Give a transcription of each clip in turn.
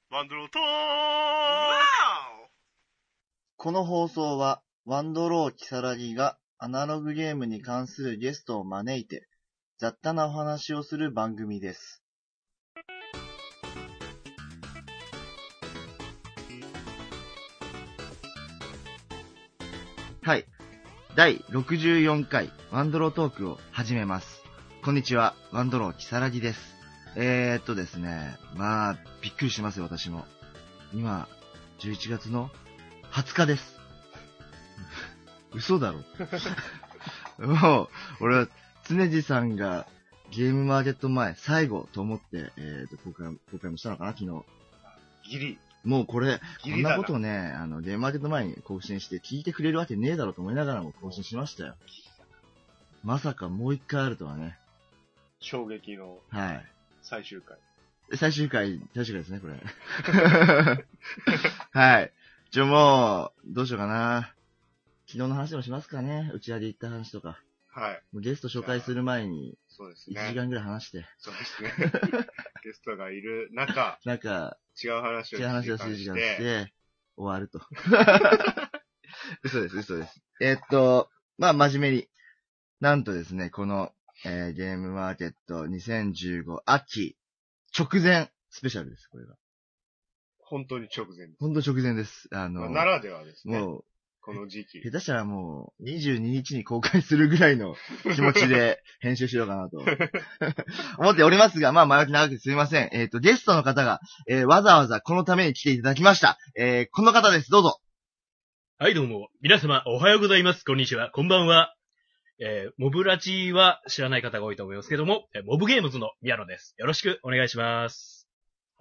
ワンドローとこの放送は、ワンドロー・キサラギがアナログゲームに関するゲストを招いて、雑多なお話をする番組です。はい。第64回ワンドロートークを始めます。こんにちは、ワンドロー・キサラギです。ですね、びっくりしてますよ、私も。今、11月の20日です。嘘だろ。もう、俺は、常地さんがゲームマーケット前、最後と思って、公開もしたのかな、昨日。 ギリ。 もうこれ、こんなことね、ゲームマーケット前に更新して聞いてくれるわけねえだろうと思いながらも更新しましたよ。まさかもう一回あるとはね。 衝撃の。 はい。 最終回ですね、これ。はい。もう、どうしようかな。昨日の話もしますかね。打ち上げ行った話とか。 はい。 ゲスト紹介する前に、 そうですね。 1時間ぐらい話して。 そうですね。ゲストがいる中、違う話を1時間して、 終わると。嘘です。真面目に。なんとですね、この、ゲームマーケット2015秋直前スペシャルです、これが。 本当に直前です。 本当直前です。 ならではですね。 もう、 この時期。 下手したらもう、22日に公開するぐらいの気持ちで編集しようかなと思っておりますが、前置き長くてすみません。ゲストの方が、わざわざこのために来ていただきました。この方です。どうぞ。 はい、どうも。皆様、おはようございます。こんにちは。こんばんは。モブラジは知らない方が多いと思いますけども、モブゲームズの宮野です。よろしくお願いします。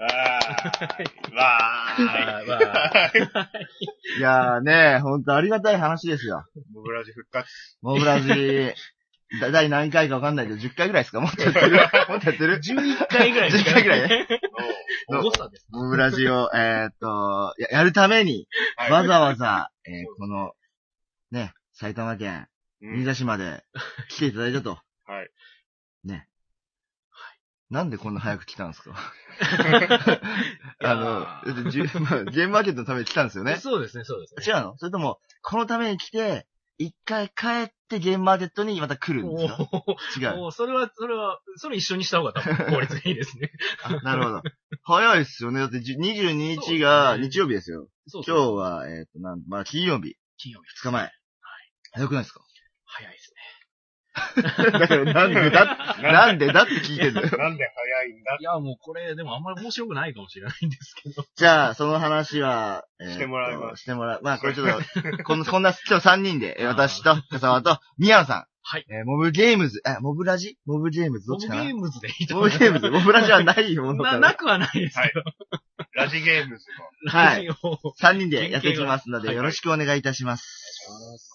いやーね、ほんとありがたい話ですよ。 モブラジ復活。 モブラジ、第何回かわかんないけど、10回ぐらいですか？もっとやってる 11回ぐらい 10回ぐらいね。 誤差です。 モブラジを、やるために、わざわざ、この、ね、埼玉県、新座市まで来ていただいたと。 はい。 ね。はい。なんでこんな早く来たんですか？ゲームマーケットのために来たんですよね。 そうですね。 違うの？それとも、このために来て、一回帰ってゲームマーケットにまた来るんですか？違う。 それ一緒にした方が多分効率がいいですね。 なるほど。早いっすよね。だって22日が日曜日ですよ。今日は、金曜日。2日前。はい。早くないですか？ 早いですね。 だからなんでだって聞いてんだよ。 なんで早いんだ？ いや、もうこれ、でもあんまり面白くないかもしれないんですけど。 じゃあ、その話は、 してもらいます。 これちょっと、こんな、今日3人で、私と、笠間と、宮野さん。 はい。 モブゲームズ、モブラジモブゲームズどっちかな？ モブゲームズでいいと思います。 モブゲームズ、モブラジはないものかなくはないですけど。ラジゲームズの。はい。3人でやっていきますので、よろしくお願いいたします。お願いします。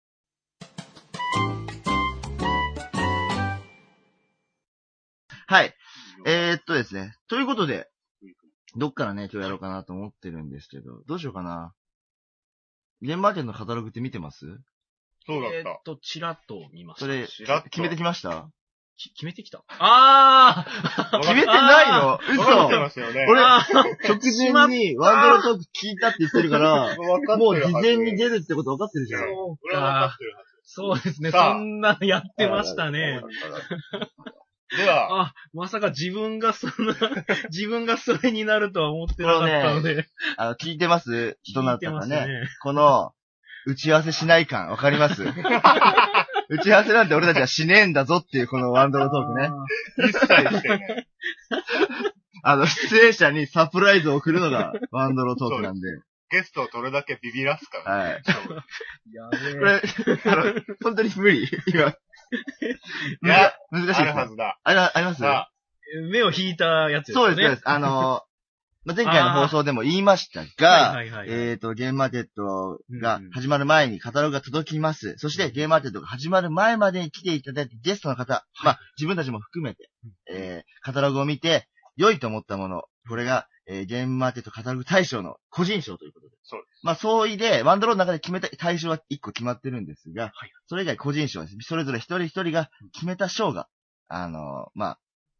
はい。ですね。ということで、どっからね、今日やろうかなと思ってるんですけど、どうしようかな。ゲームマーケットのカタログって見てます？ そうだった。 チラッと見ました。 それ、決めてきました？ 決めてきた？ 決めてないの？嘘。俺、直前にワンドロートーク聞いたって言ってるから、もう事前に出るってこと分かってるじゃん。 そうですね。そんなのやってましたね。 では。 まさか自分がそれになるとは思ってなかったので。 聞いてます？どなたかね。この、打ち合わせしない感、わかります？打ち合わせなんて俺たちはしねえんだぞっていうこのワンドロートークね。 一切してね。 出演者にサプライズを送るのがワンドロートークなんで。 ゲストをどれだけビビらすか。 はい。 やべえ。 これ、本当に無理今。 いや、 難しいです、ね。 あるはずだ。 あります？ 目を引いたやつですね。 そうです。前回の放送でも言いましたが、ゲームマーケットが始まる前にカタログが届きます。そしてゲームマーケットが始まる前までに来ていただいてゲストの方、自分たちも含めて、カタログを見て良いと思ったもの、これが、ゲームマーケットカタログ大賞の個人賞ということで。 そうです。 総意で、ワンドローの中で決めた大賞は1個決まってるんですが、それ以外個人賞です。それぞれ一人一人が決めた賞が、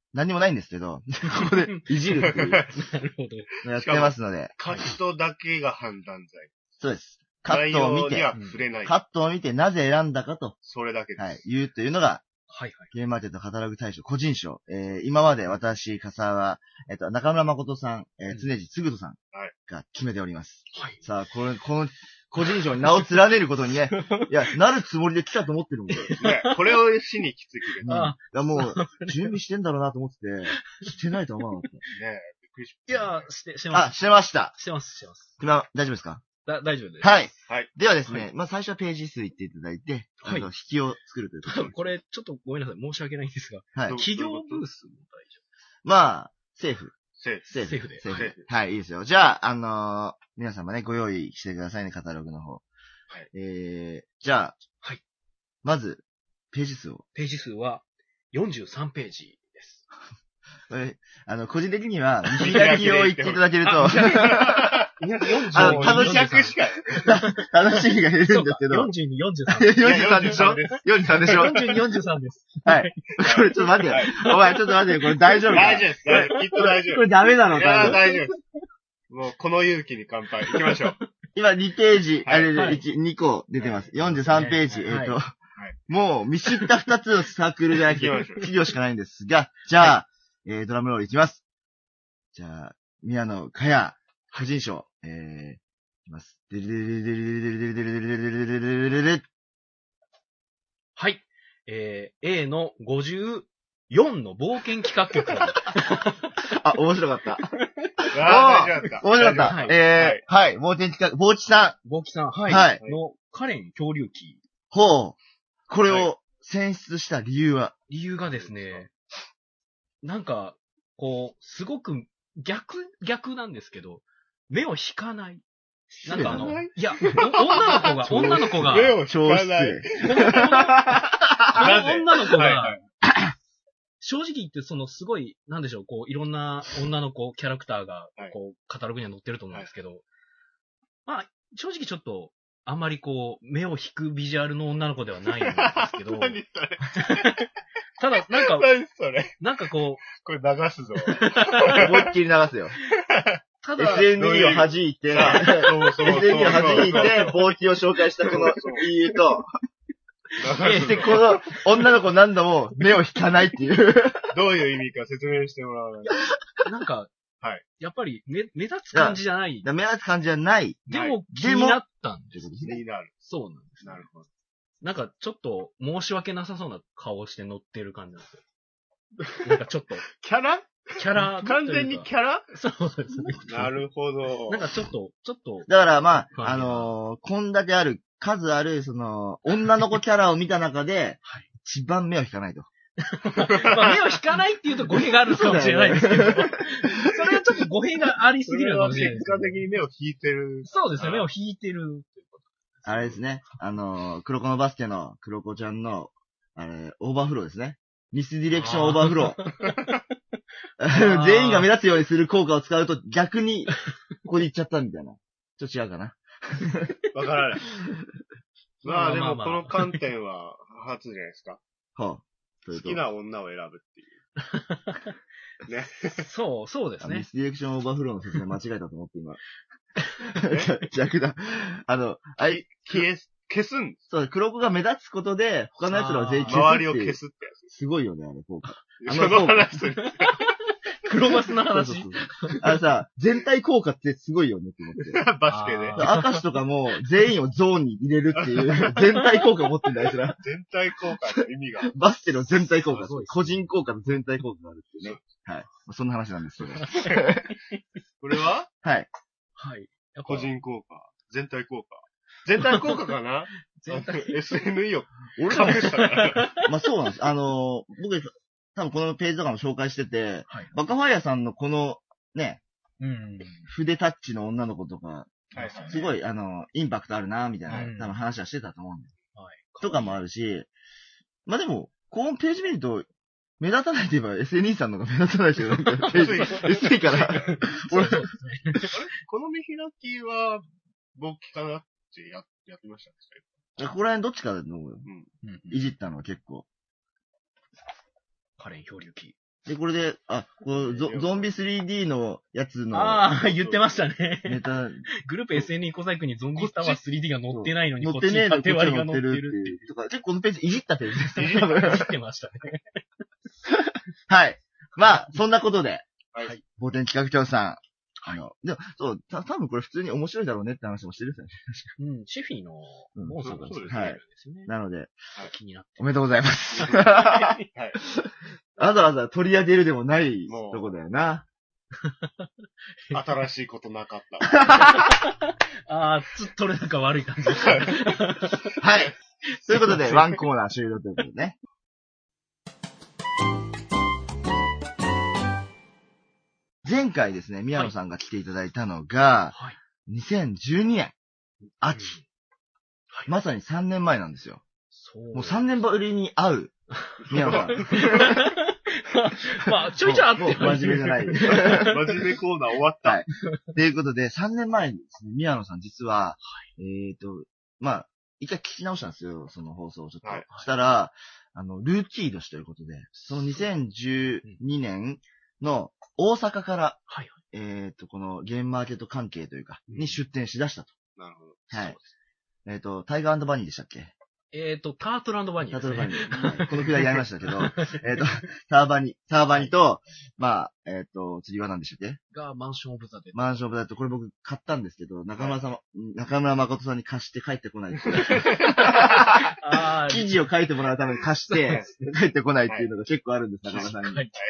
何もないんですけど、ここでいじるっていう。 なるほど。 やってますので。 カットだけが判断材。 そうです。カットを見て、カットを見てなぜ選んだかと。 それだけです。 はい。言うというのが、 はいはい。 ゲームマーケットカタログ大賞個人賞。今まで私、笠は、中村誠さん、常地つぐとさんが決めております。はい。さあ、この個人賞に名を連ねることにね、いや、なるつもりで来たと思ってるもん。ね、 これをしに来てくれた。 いや、もう、準備してんだろうなと思ってて、してないと思わなかった。 ねびっくりしいや、してます。 あ、してました。 してます。 今、大丈夫ですか？ 大丈夫です。 はい。 はい。 ではですね、まあ最初はページ数言っていただいて、はい。引きを作るというところ。 これ、ちょっとごめんなさい。申し訳ないんですが。 はい。 企業ブースも大丈夫。 まあ、セーフ。 セーフで。 はい、いいですよ。じゃあ、皆様ね、ご用意してくださいね、カタログの方。はい。じゃあ、はい。まず、ページ数を。 ページ数は、43ページです。 個人的には、見開きを言っていただけると、楽しみが減るんですけど。 42、 43でしょ ?43 でしょ ?42、43です。 はい。これちょっと待ってよ。お前ちょっと待ってよ。これ大丈夫か？ 大丈夫です。きっと大丈夫。 これダメなのか？ いや、大丈夫です。もう、この勇気に乾杯。行きましょう。 今2ページ、2個出てます。43ページ。もう見知った2つのサークルじゃなくて、企業しかないんですが、じゃあ、ドラムロールいきます。じゃあ、宮野かや、個人賞、いきます。 はい。A の54の冒険企画局。 あ、面白かった。 面白かった。はい。冒険企画、ぼうきさん。はい。の、カレン恐竜記。 ほう。これを選出した理由は？ 理由がですね、なんか、こう、すごく逆なんですけど、目を引かない。なんかいや、女の子が、 目を引かない。 この女の子が、正直言ってすごい、なんでしょう、こう、いろんな女の子、キャラクターが、こう、カタログには載ってると思うんですけど、まあ、正直ちょっと、あんまりこう、目を引くビジュアルの女の子ではないんですけど、 何それただ、なんか、 何それなんかこう、 これ流すぞ。 思いっきり流すよ。ただ、SNE を弾いて、SNE を弾いて、冒険を紹介したこの理由と、で、この女の子何度も目を引かないっていう。 どういう意味か説明してもらわない。 なんか、はい。やっぱり目立つ感じじゃない。 目立つ感じじゃない。 でも気になったんです。 気になる。 そうなんです。 なるほど。 なんかちょっと申し訳なさそうな顔をして乗ってる感じなんですよ。なんかちょっと。 キャラ完全にキャラそうですね。 なるほど。 なんかちょっと。 だからまあ、こんだけ数ある、女の子キャラを見た中で、一番目を引かないと。 まあ、目を引かないっていうと語弊があるかもしれないですけど、それはちょっと語弊がありすぎるかもしれないです。 結果的に目を引いてる。 そうですね、目を引いてる。 あれですね、黒子のバスケの黒子ちゃんの、オーバーフローですね。ミスディレクションオーバーフロー。全員が目立つようにする効果を使うと逆に、ここに行っちゃったみたいな。ちょっと違うかな。 わからない。まあでもこの観点は初じゃないですか。 はあ。 好きな女を選ぶっていう。ね。 そうですね。 ミスディレクションオーバーフローの説明間違えたと思って今。逆だ。 消すんそう、黒子が目立つことで、他の奴らを全員消すっていう。 周りを消すってやつ。 すごいよね、効果。 その話する。 黒バスの話。 そう全体効果ってすごいよねって思って。 バスケで。 明石とかも全員をゾーンに入れるっていう、全体効果を持ってんだ、あいつら。 全体効果の意味が。 バスケの全体効果。個人効果の全体効果があるっていうね。はい。そんな話なんですけど。 これははい。 はい。 個人効果。全体効果。全体効果かなSNE を隠したから。 まあそうなんです。僕、多分このページとかも紹介してて、バカファイヤーさんのこの、ね、筆タッチの女の子とか、すごい、インパクトあるな、みたいな、多分話はしてたと思うんで。とかもあるし、まあでも、このページ見ると、目立たないと言えば SNE さんの方が目立たないけど、なんかページ、薄いから。 俺、この見開きは、僕聞かなくてやってましたね。 ここら辺どっちかだと思うよ。いじったのは結構。 カレン漂流記。 で、これで、ゾンビ 3D のやつの。 ああ、言ってましたね。 ネタ。 グループ SNE 小細工にゾンビタワー 3D が載ってないのに、 載ってねえのに縦割りが載ってるっていう。とか、結構このページいじったページですね。 いじってましたね。 はい。まあ、そんなことで。 はい。 冒険企画長さん。でも、そう、多分これ普通に面白いだろうねって話もしてるんですよね。 うん、シェフィーのモンさんが作ってるんですよね。 なので、 気になって。 おめでとうございます。はい。わざわざ取り上げるでもないとこだよな。 新しいことなかった。 ああ、取れ高悪い感じですね。 はい。ということで、ワンコーナー終了ということでね。前回ですね、宮野さんが来ていただいたのが、はい、2012年、秋、はい。まさに3年前なんですよ。もう3年ぶりに会う、宮野さん。 まあ、ちょいちょい会って真面目じゃない。 真面目コーナー終わった。はい。 ということで、3年前にですね、宮野さん実は、はい、まあ、一回聞き直したんですよ、その放送をちょっと。はい、したら、ルーキー年ということで、その2012年の大阪から、はいはい、このゲームマーケット関係というか、に出店しだしたと。 なるほど。 はい。タイガー&バニーでしたっけ？ タートル&バニーですね。 タートル&バニー。このくらいやりましたけど、ターバニと、まあ、次は何でしたっけ？ が、マンションオブザデッド。 マンションオブザデッド。これ僕買ったんですけど、中村誠さんに貸して帰ってこない。記事を書いてもらうために貸して、帰ってこないっていうのが結構あるんです、中村さんに。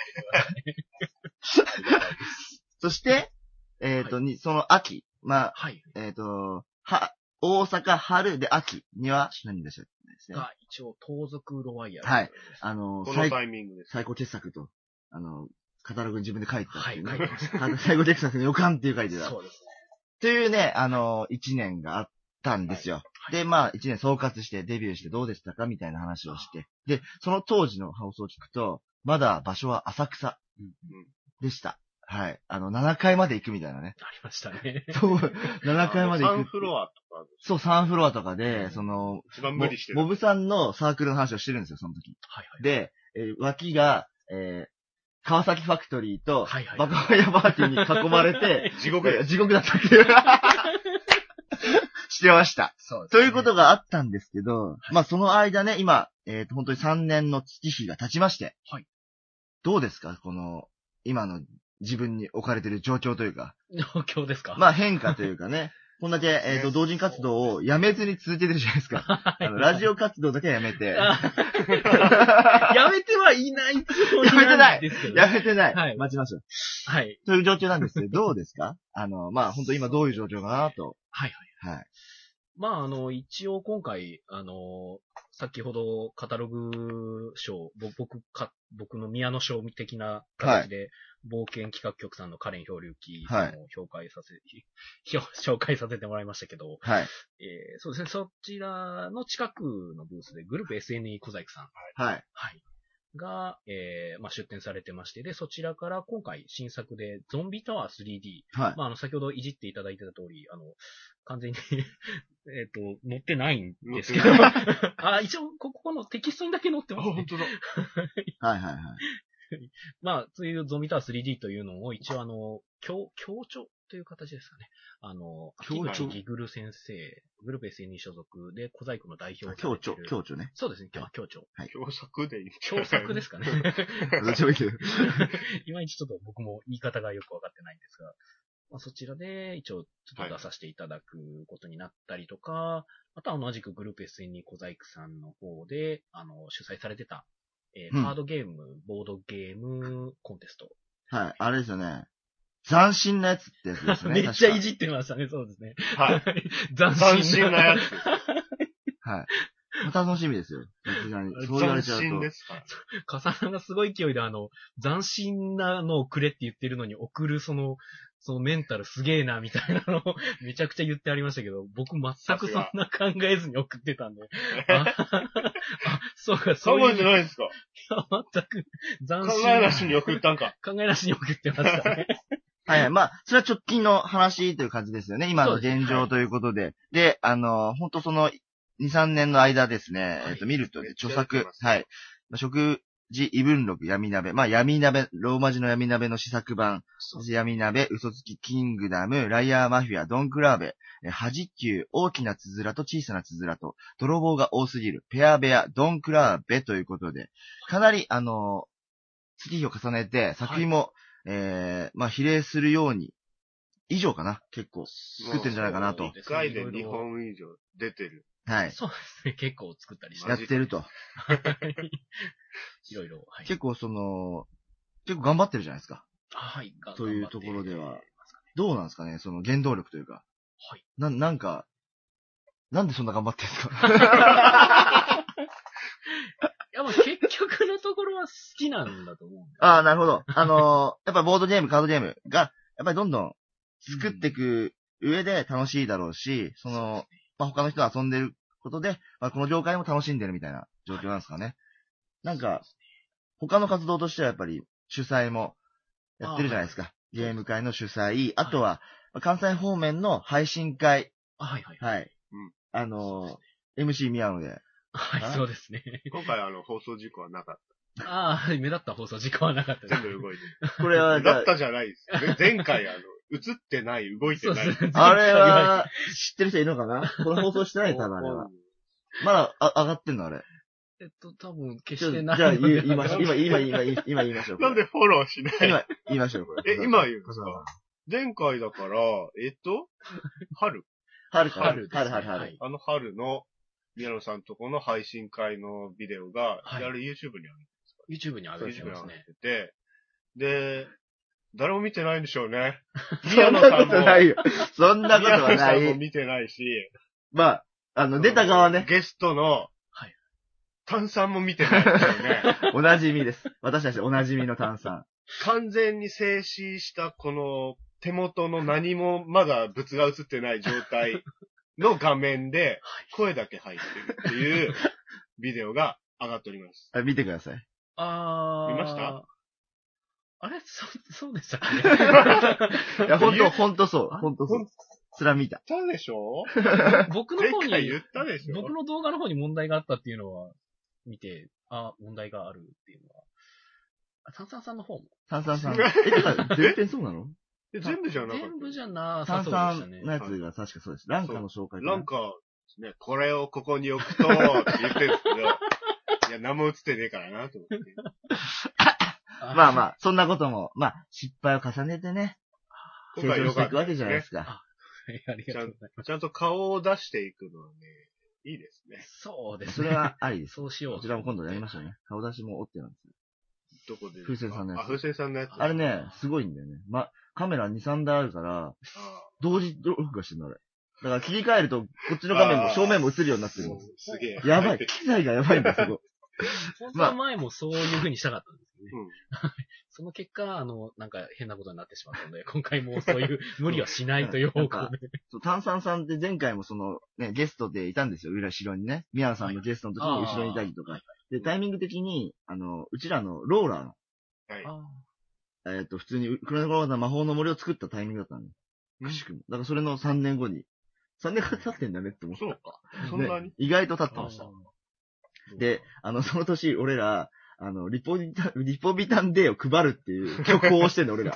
そして、その秋、まあ、はい、大阪春で秋には何でしたっけですね。 が、一応、盗賊ロワイヤル。 はい。 このタイミングです。 最高傑作と、カタログに自分で書いてたっていうね。 はい、書いてました。 最高傑作の予感っていう書いてた。 そうですね。 というね、一年があったんですよ。はい、で、まあ、一年総括してデビューしてどうでしたかみたいな話をして。で、その当時の放送を聞くと、まだ場所は浅草でした。はい。7階まで行くみたいなね。 ありましたね。 そう、7階まで行く。 3フロアとか。 そう、3フロアとかで、 一番無理してる。 モブさんのサークルの話をしてるんですよ、その時。 はいはい。 で、脇が、川崎ファクトリーと、バカファイアパーティーに囲まれて、 地獄だったっていう。してました。 そうですね。 ということがあったんですけど、まあその間ね、今、本当に3年の月日が経ちまして、はい。どうですかこの、今の自分に置かれている状況というか。 状況ですか？ まあ変化というかね。こんだけ、同人活動をやめずに続けてるじゃないですか。ラジオ活動だけはやめて。 やめてはいないつもりなんですけど。 やめてない。 はい。 待ちましょう。 はい。 という状況なんですけど、どうですか？まあ本当今どういう状況かなと。 はいはい。はい。まあ一応今回、先ほどカタログ賞、僕の宮野賞的な形で、冒険企画局さんのカレン漂流記を紹介させてもらいましたけど、はい。そうですね、そちらの近くのブースでグループ SNE 小細工さん。 はい。 はい。が、まあ、出展されてまして、で、そちらから今回新作でゾンビタワー 3D。はい。まあ、先ほどいじっていただいてた通り、完全に載ってないんですけど。一応、ここのテキストにだけ載ってますね。 本当だ。 はいはいはい。 まあ、そういうゾンビタワー 3D というのを一応協調という形ですかね。 協調ギグル先生、グループ SNE 所属で小細工の代表を協調ね。 そうですね、協調。 はい。 協作でいい協作ですかね。 どっちもいいけど。 いまいちちょっと僕も言い方がよくわかってないんですが、まあ、そちらで一応ちょっと出させていただくことになったりとか、あとは同じくグループ SNE 小細工さんの方で、主催されてた、カードゲーム、ボードゲームコンテスト。 はい、あれですよね。斬新なやつってやつですね。 めっちゃいじってましたね、そうですね。 はい。 斬新なやつ。 はい。楽しみですよ。そう言われちゃうと。 斬新ですか？ カサナがすごい勢いで斬新なのをくれって言ってるのに送るそのメンタルすげえな、みたいなのをめちゃくちゃ言ってありましたけど、僕全くそんな考えずに送ってたんで。そうか、そういう。 考えてないですか？ いや、全く斬新。考えなしに送ったんか。 考えなしに送ってましたね。 はい。まあ、それは直近の話という感じですよね。今の現状ということで。で、本当その、2、3年の間ですね、見ると、著作、はい。 字異文録闇鍋。まあ闇鍋、ローマ字の闇鍋の試作版。闇鍋、嘘つきキングダム、ライアーマフィア、ドンクラーベ、恥球、大きなつづらと小さなつづらと、泥棒が多すぎる、ペアベア、ドンクラーベということで、かなり月日を重ねて、作品も、まあ比例するように、以上かな結構、作ってるんじゃないかなと。 1回で2本以上出てる。 はい。 そうですね。結構作ったりして。 やってると。 いろいろ。はい、 結構結構頑張ってるじゃないですか。 はい。 というところでは。どうなんですかねその原動力というか。 はい。 なんか、なんでそんな頑張ってるんですかいや、もう結局のところは好きなんだと思うんだ。 ああ、なるほど。やっぱボードゲーム、カードゲームが、やっぱりどんどん作っていく上で楽しいだろうし、まあ、他の人が遊んでることで、まあ、この業界も楽しんでるみたいな状況なんですかね。なんか、他の活動としてはやっぱり主催もやってるじゃないですか。ゲーム会の主催、あとは、関西方面の配信会。 はいはい。 はい。MC 宮野で。 はい、そうですね。 今回放送事故はなかった。 ああ、目立った放送事故はなかったです。 全部動いてる。 これは、 目立ったじゃないです。前回映ってない、動いてない。 あれは、知ってる人いるのかなこの放送してない多分あれは。まだ、上がってんのあれ。 多分消してない。 じゃあ言いましょう。今言いましょう。 なんでフォローしない今言いましょう、これ。 今言うんですか前回だから、春。 春。 春の、宮野さんとこの配信会のビデオが、 はい、 あれ YouTube に上げてるんですか ?YouTube に上げてますね。 て、で、誰も見てないんでしょうね。 そんなことないよ。そんなことはない。 宮野さんも見てないし。 まあ、出た側ね。 ゲストの、炭酸も見てないですよね。 おなじみです。私たちおなじみの炭酸。 完全に静止したこの手元の何もまだ物が映ってない状態の画面で声だけ入ってるっていうビデオが上がっております。 見てください。 見ました？ あれそうでしたっけ？ いや、ほんとそう。それは見た。 言ったでしょ？ 僕の方に、 言ったでしょ？ 僕の動画の方に問題があったっていうのは、見て、問題があるっていうのは。炭酸さんの方も。 炭酸さん。全編そうなの？ 全部じゃなかった。 全部じゃなさ炭そうでしたね。 酸のやつが確かそうです。ランカの紹介。 ランカですね。これをここに置くと、って言ってるんですけど、いや、何も映ってねえからな、と思って。 まあ、そんなことも、まあ、失敗を重ねてね、成長していくわけじゃないですか。 ありがとうございます。 ちゃんと顔を出していくのはね、いいですね。 そうですね。 それはありです。 そうしよう。 こちらも今度やりましょうね。顔出しも OK なんですよ。 どこで？ 風船さんのやつ。 風船さんのやつ。 あれね、すごいんだよね。カメラ2、3台あるから、同時録画してるのあれ。だから切り替えると、こっちの画面も正面も映るようになってる。 すげえ。 やばい。機材がやばいんだ、そこ。 本当は前もそういう風にしたかったんですよね。その結果、なんか変なことになってしまったので、今回もそういう無理はしないという方向で。 炭酸さんって前回もゲストでいたんですよ、後ろにね。宮野さんのゲストの時に後ろにいたりとか。で、タイミング的に、うちらのローラーの、普通にクロネコローザ魔法の森を作ったタイミングだったの。くしくも。だからそれの3年後に、3年間経ってんだねって思った。 そうか。そんなに意外と経ってました。で、その年、俺ら、リポビタンデーを配るっていう曲をしてんの、俺ら。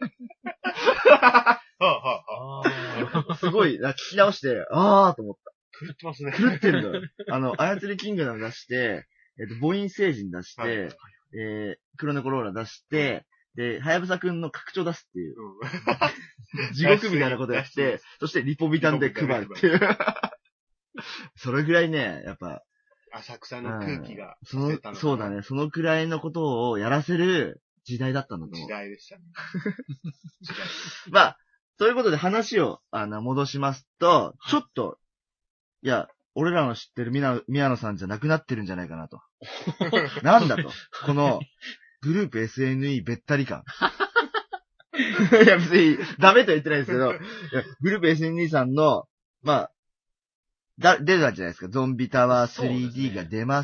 すごい、聞き直して、と思った。 狂ってますね。 狂ってるんだ。操りキングダム出して、母音星人出して、黒猫ローラ出して、で、はやぶさくんの拡張出すっていう。地獄みたいなことやって、そしてリポビタンで配るっていう。それぐらいね、やっぱ。 浅草の空気が。 そうだね。そのくらいのことをやらせる時代だったんだと思う。 時代でしたね。 まあ、そういうことで話を、戻しますと、ちょっと、いや、俺らの知ってる宮野さんじゃなくなってるんじゃないかなと。なんだと。この、グループ SNE べったり感。いや、別に、ダメとは言ってないですけど、グループ SNE さんの、まあ、出るじゃないですか。ゾンビタワー 3D が出ます。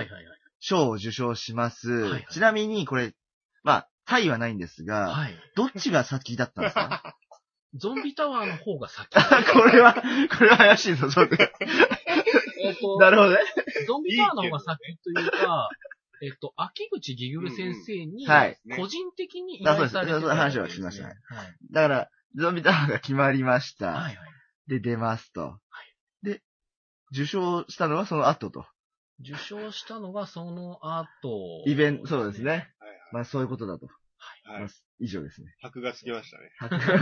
賞を受賞します。ちなみに、これ、まあ、タイはないんですが、どっちが先だったんですか？ ゾンビタワーの方が先。 これは怪しいぞ、ちょっと。なるほどね。 ゾンビタワーの方が先というか、 秋口ギグル先生に、 はい。 個人的に依頼されてる、そうです。話は聞きました。はい。だから、ゾンビタワーが決まりました。はいはい。で、出ますと。はい。で、受賞したのはその後と。 受賞したのがその後、 イベント、そうですね。はいはい、まあそういうことだと。はい。まあ、以上ですね。 箔がつきましたね。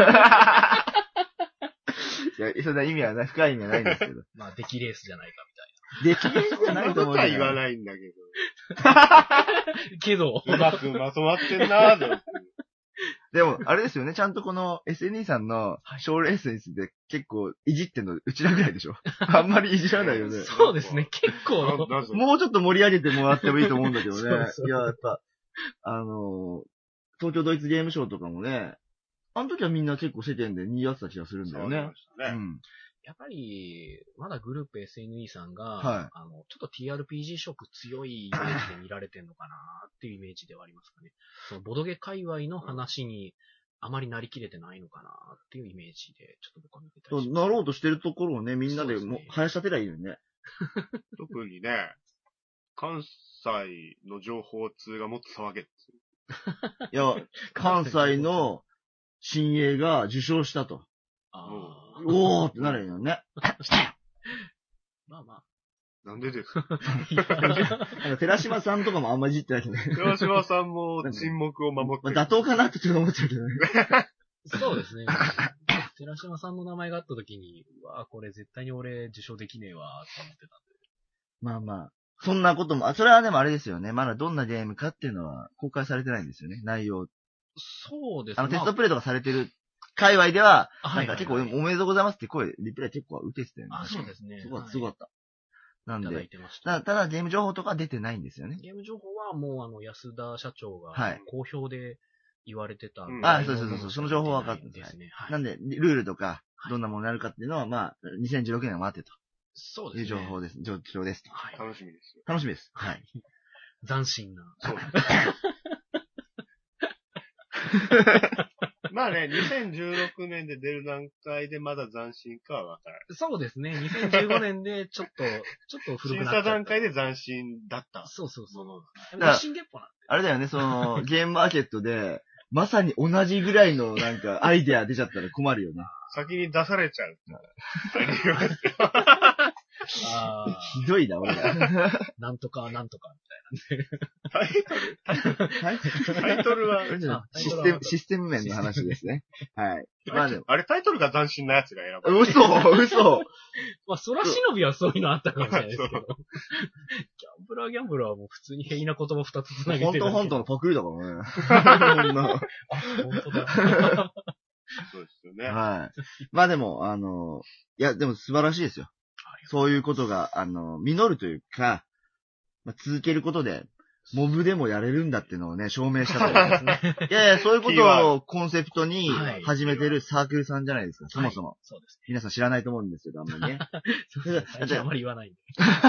いや、そんな意味はない、深い意味はないんですけど。 まあ、出来レースじゃないかみたいな。出来レースじゃないと思う。 は言わないんだけど。けど。 うまくまとまってんなぁ。 でも、あれですよね、ちゃんとこの SNE さんの賞レースについて結構いじってんのうちらぐらいでしょ。あんまりいじらないよね。 そうですね、結構。 もうちょっと盛り上げてもらってもいいと思うんだけどね。いや、やっぱ、東京ドイツゲームショウとかもね、あの時はみんな結構世間で賑わってた気がするんだよね。 うん。 やっぱり、まだグループ SNE さんが、はい、ちょっと TRPG 色強いイメージで見られてるのかなっていうイメージではありますかね。そのボドゲ界隈の話にあまりなりきれてないのかなっていうイメージで、ちょっと僕は見てたりします。 なろうとしてるところをね、みんなでも生やしたてりゃいいよね。 特にね、関西の情報通がもっと騒げって。 いや、関西の新鋭が受賞したと。おーってなるよね。 まあまあ。 なんでですか寺島さんとかもあんまりいじってないけどね。 寺島さんも沈黙を守ってる。 妥当かなってちょっと思っちゃうけどね。 そうですね。寺島さんの名前があった時に、うわぁ、これ絶対に俺受賞できねえわーって思ってたんで。 まあまあ。そんなことも、それはでもあれですよね。まだどんなゲームかっていうのは公開されてないんですよね。内容。 そうですね。 テストプレイとかされてる界隈では、なんか結構おめでとうございますって声、リプレイ結構受けてたよね。 そうですね。 すごかった。なんで、 ただゲーム情報とかは出てないんですよね。 ゲーム情報はもう安田社長が好評で言われてた。 そう。その情報は分かってですね。なんで、ルールとか、どんなものになるかっていうのは、まあ、2016年を待ってと。 そうですね。 いう情報です。状況です。 はい。楽しみですよ。 楽しみです。はい。 斬新な。そうまあね、2016年で出る段階でまだ斬新かはわからない。 そうですね。2015年でちょっと古くなっちゃった。 審査段階で斬新だった。 そう。斬新月歩なんで。 あれだよね、ゲームマーケットで、まさに同じぐらいのなんかアイデア出ちゃったら困るよね。 先に出されちゃう。 ひどいな、俺ら。 なんとか、みたいな。 タイトルは、 システム面の話ですね。はい。 まあでも。あれタイトルが斬新なやつが選ばれる。嘘。 まあ、空忍びはそういうのあったかもしれないですけど。ギャンブラーはもう普通に平易な言葉2つ繋げてる。 本当のパクリだからね。 本当だ。 そうですよね。 はい。まあでも、いや、でも素晴らしいですよ。そういうことが、実るというか、続けることで、モブでもやれるんだっていうのをね、証明したと思いますね。いや、そういうことをコンセプトに始めてるサークルさんじゃないですか、そもそも。 そうです。 皆さん知らないと思うんですけど、あんまりね。 あまり言わないんで。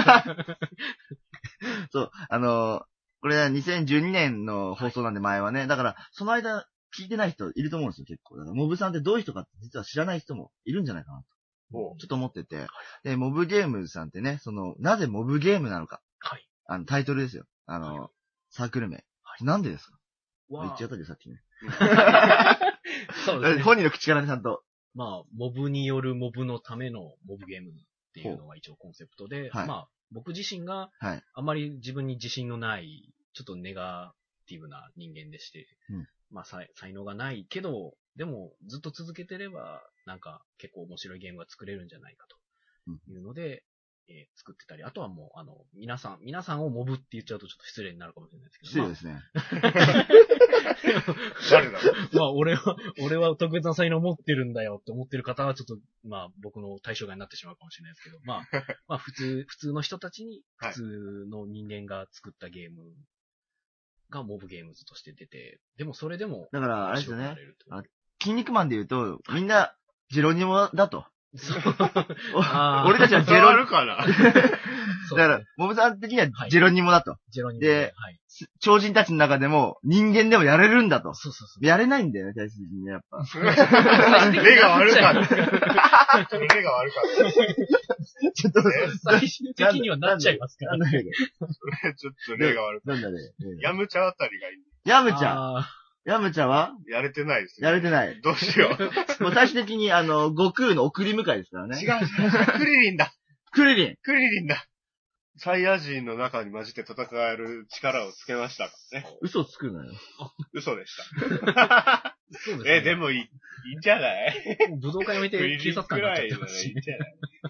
そう、これは2012年の放送なんで前はね、だから、その間、聞いてない人いると思うんですよ、結構。だからモブさんってどういう人かって実は知らない人もいるんじゃないかなと。ちょっと思ってて。で、モブゲームさんってね、なぜモブゲームなのか。はい。タイトルですよ。サークル名。はい、なんでですか言っちゃったでさっきね。 そうですね。 本人の口からね、ちゃんと。 まあ、モブによるモブのためのモブゲームっていうのが一応コンセプトで、はい、まあ、僕自身が、あまり自分に自信のない、ちょっとネガティブな人間でして、まあ、才能がないけど、でも、ずっと続けてれば、なんか、結構面白いゲームが作れるんじゃないかというので、作ってたり、あとはもう、皆さんをモブって言っちゃうとちょっと失礼になるかもしれないですけど。 失礼ですね。 誰だろう。 まあ、俺は特別な才能を持ってるんだよって思ってる方は、ちょっと、まあ、僕の対象外になってしまうかもしれないですけど、まあ、普通の人たちに、普通の人間が作ったゲームがモブゲームズとして出て、でもそれでも、 だから、あれですよね。筋肉マンで言うと、みんな、ジェロニモだと。俺たちはジェロニモかな。 だから、モブさん的にはジェロニモだと。 ジェロニモ。 で、超人たちの中でも人間でもやれるんだと。 そう。 やれないんだよね、大切にね、やっぱ。 目が悪かった。目が悪かった。 ちょっと、 最終的にはなっちゃいますから。 それちょっと例が悪く。 なんだね。 ヤムチャあたりがいい。 ヤムチャ。ヤムチャはやれてないですね。 やれてない。 どうしよう。 もう最終的に悟空の送り迎えですからね。 違う。クリリンだ。 クリリン。 クリリンだ。サイヤ人の中に混じって戦える力をつけましたからね。 嘘つくなよ。 嘘でした。 そうですね。 でもいいんじゃない武道館やめて警察官になっちゃってますし。 いいんじゃない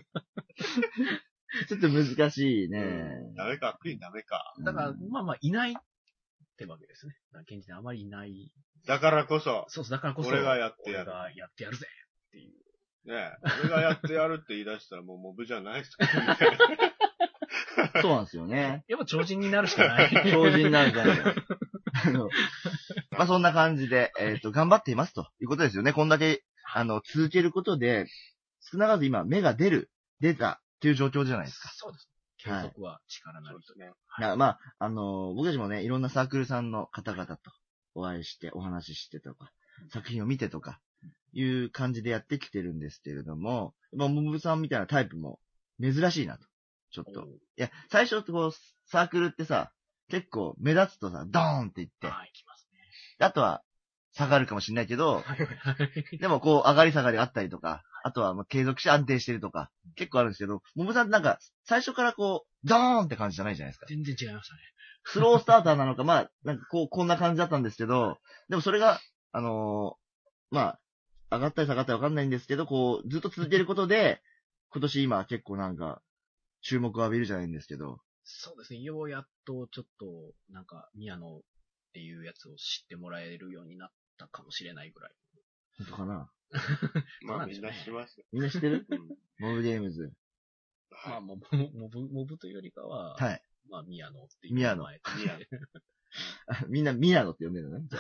ちょっと難しいね。 ダメか、クリリンダメか。 だから、まあ、いないってわけですね。現時点あまりいない。 だからこそ。 そう、だからこそ。 俺がやってやる。 俺がやってやるぜっていう。 ねえ。俺がやってやるって言い出したらもうモブじゃないですからね。 そうなんですよね。 やっぱ超人になるしかない。 超人になるじゃない。まあそんな感じで、頑張っていますということですよね。こんだけ、続けることで、少なからず今、芽が出たっていう状況じゃないですか。 そうです。継続は力なりとね。 まあ、僕たちもね、いろんなサークルさんの方々とお会いして、お話ししてとか、作品を見てとか、いう感じでやってきてるんですけれども、モブさんみたいなタイプも珍しいなと。ちょっと。いや、最初ってこう、サークルってさ、結構目立つとさ、ドーンっていって、 はい、きますね。 あとは下がるかもしれないけど、でもこう上がり下がりあったりとか、あとはもう継続して安定してるとか、結構あるんですけど、モブさんってなんか、最初からこう、ドーンって感じじゃないじゃないですか。 全然違いましたね。 スロースターターなのか、まあ、なんかこんな感じだったんですけど、でもそれが、まあ、上がったり下がったりわかんないんですけど、こう、ずっと続けることで、今年今結構なんか、注目を浴びるじゃないんですけど。 そうですね。ようやっとちょっと、なんか、宮野っていうやつを知ってもらえるようになったかもしれないぐらい。 本当かなまあみんな知ってますよ。 みんな知ってるモブゲームズ。 まあ、モブというよりかは、 はい。 まあ、宮野っていう名前。 みんな宮野って呼んでるのね。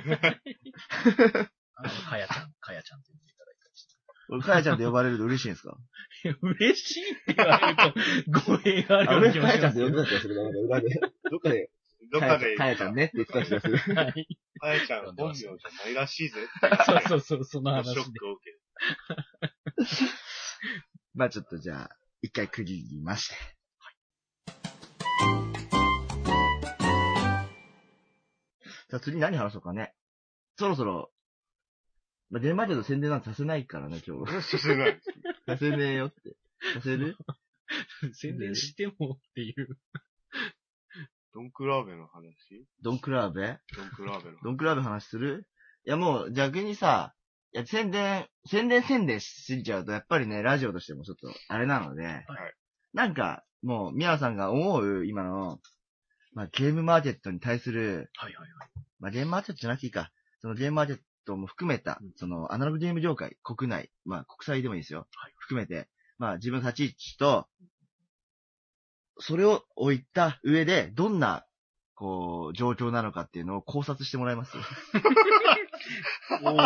かやちゃんって呼んでいただいたりして。 俺、かやちゃんって呼ばれると嬉しいんですか？ いや、嬉しいって言われると、語弊があるような気もします。 かやちゃんって呼んでた気がするな。裏で。どっかで。かやちゃんねって言ってた気がする。 はい。かやちゃん本名じゃないらしいぜ。 そう、その話で。 ショックを受ける。 まあちょっとじゃあ、一回区切りまして。さあ次何話そうかね。そろそろ、まあ、電話での宣伝なんてさせないからね、今日。 させない。 させねえよって。させる？ 宣伝してもっていう。 ドンクラーベの話？ ドンクラーベドンクラーベ話する？いやもう逆にさ、いや宣伝しすぎちゃうと、やっぱりね、ラジオとしてもちょっと、あれなので、はい、なんか、もう、宮野さんが思う、今の、まあ、ゲームマーケットに対する、まあ、ゲームマーケットじゃなくていいか、そのゲームマーケットも含めた、その、アナログゲーム業界、国内、まあ、国際でもいいですよ。含めて、まあ、自分の立ち位置と、それを置いた上で、どんな、こう、状況なのかっていうのを考察してもらえます？ おー、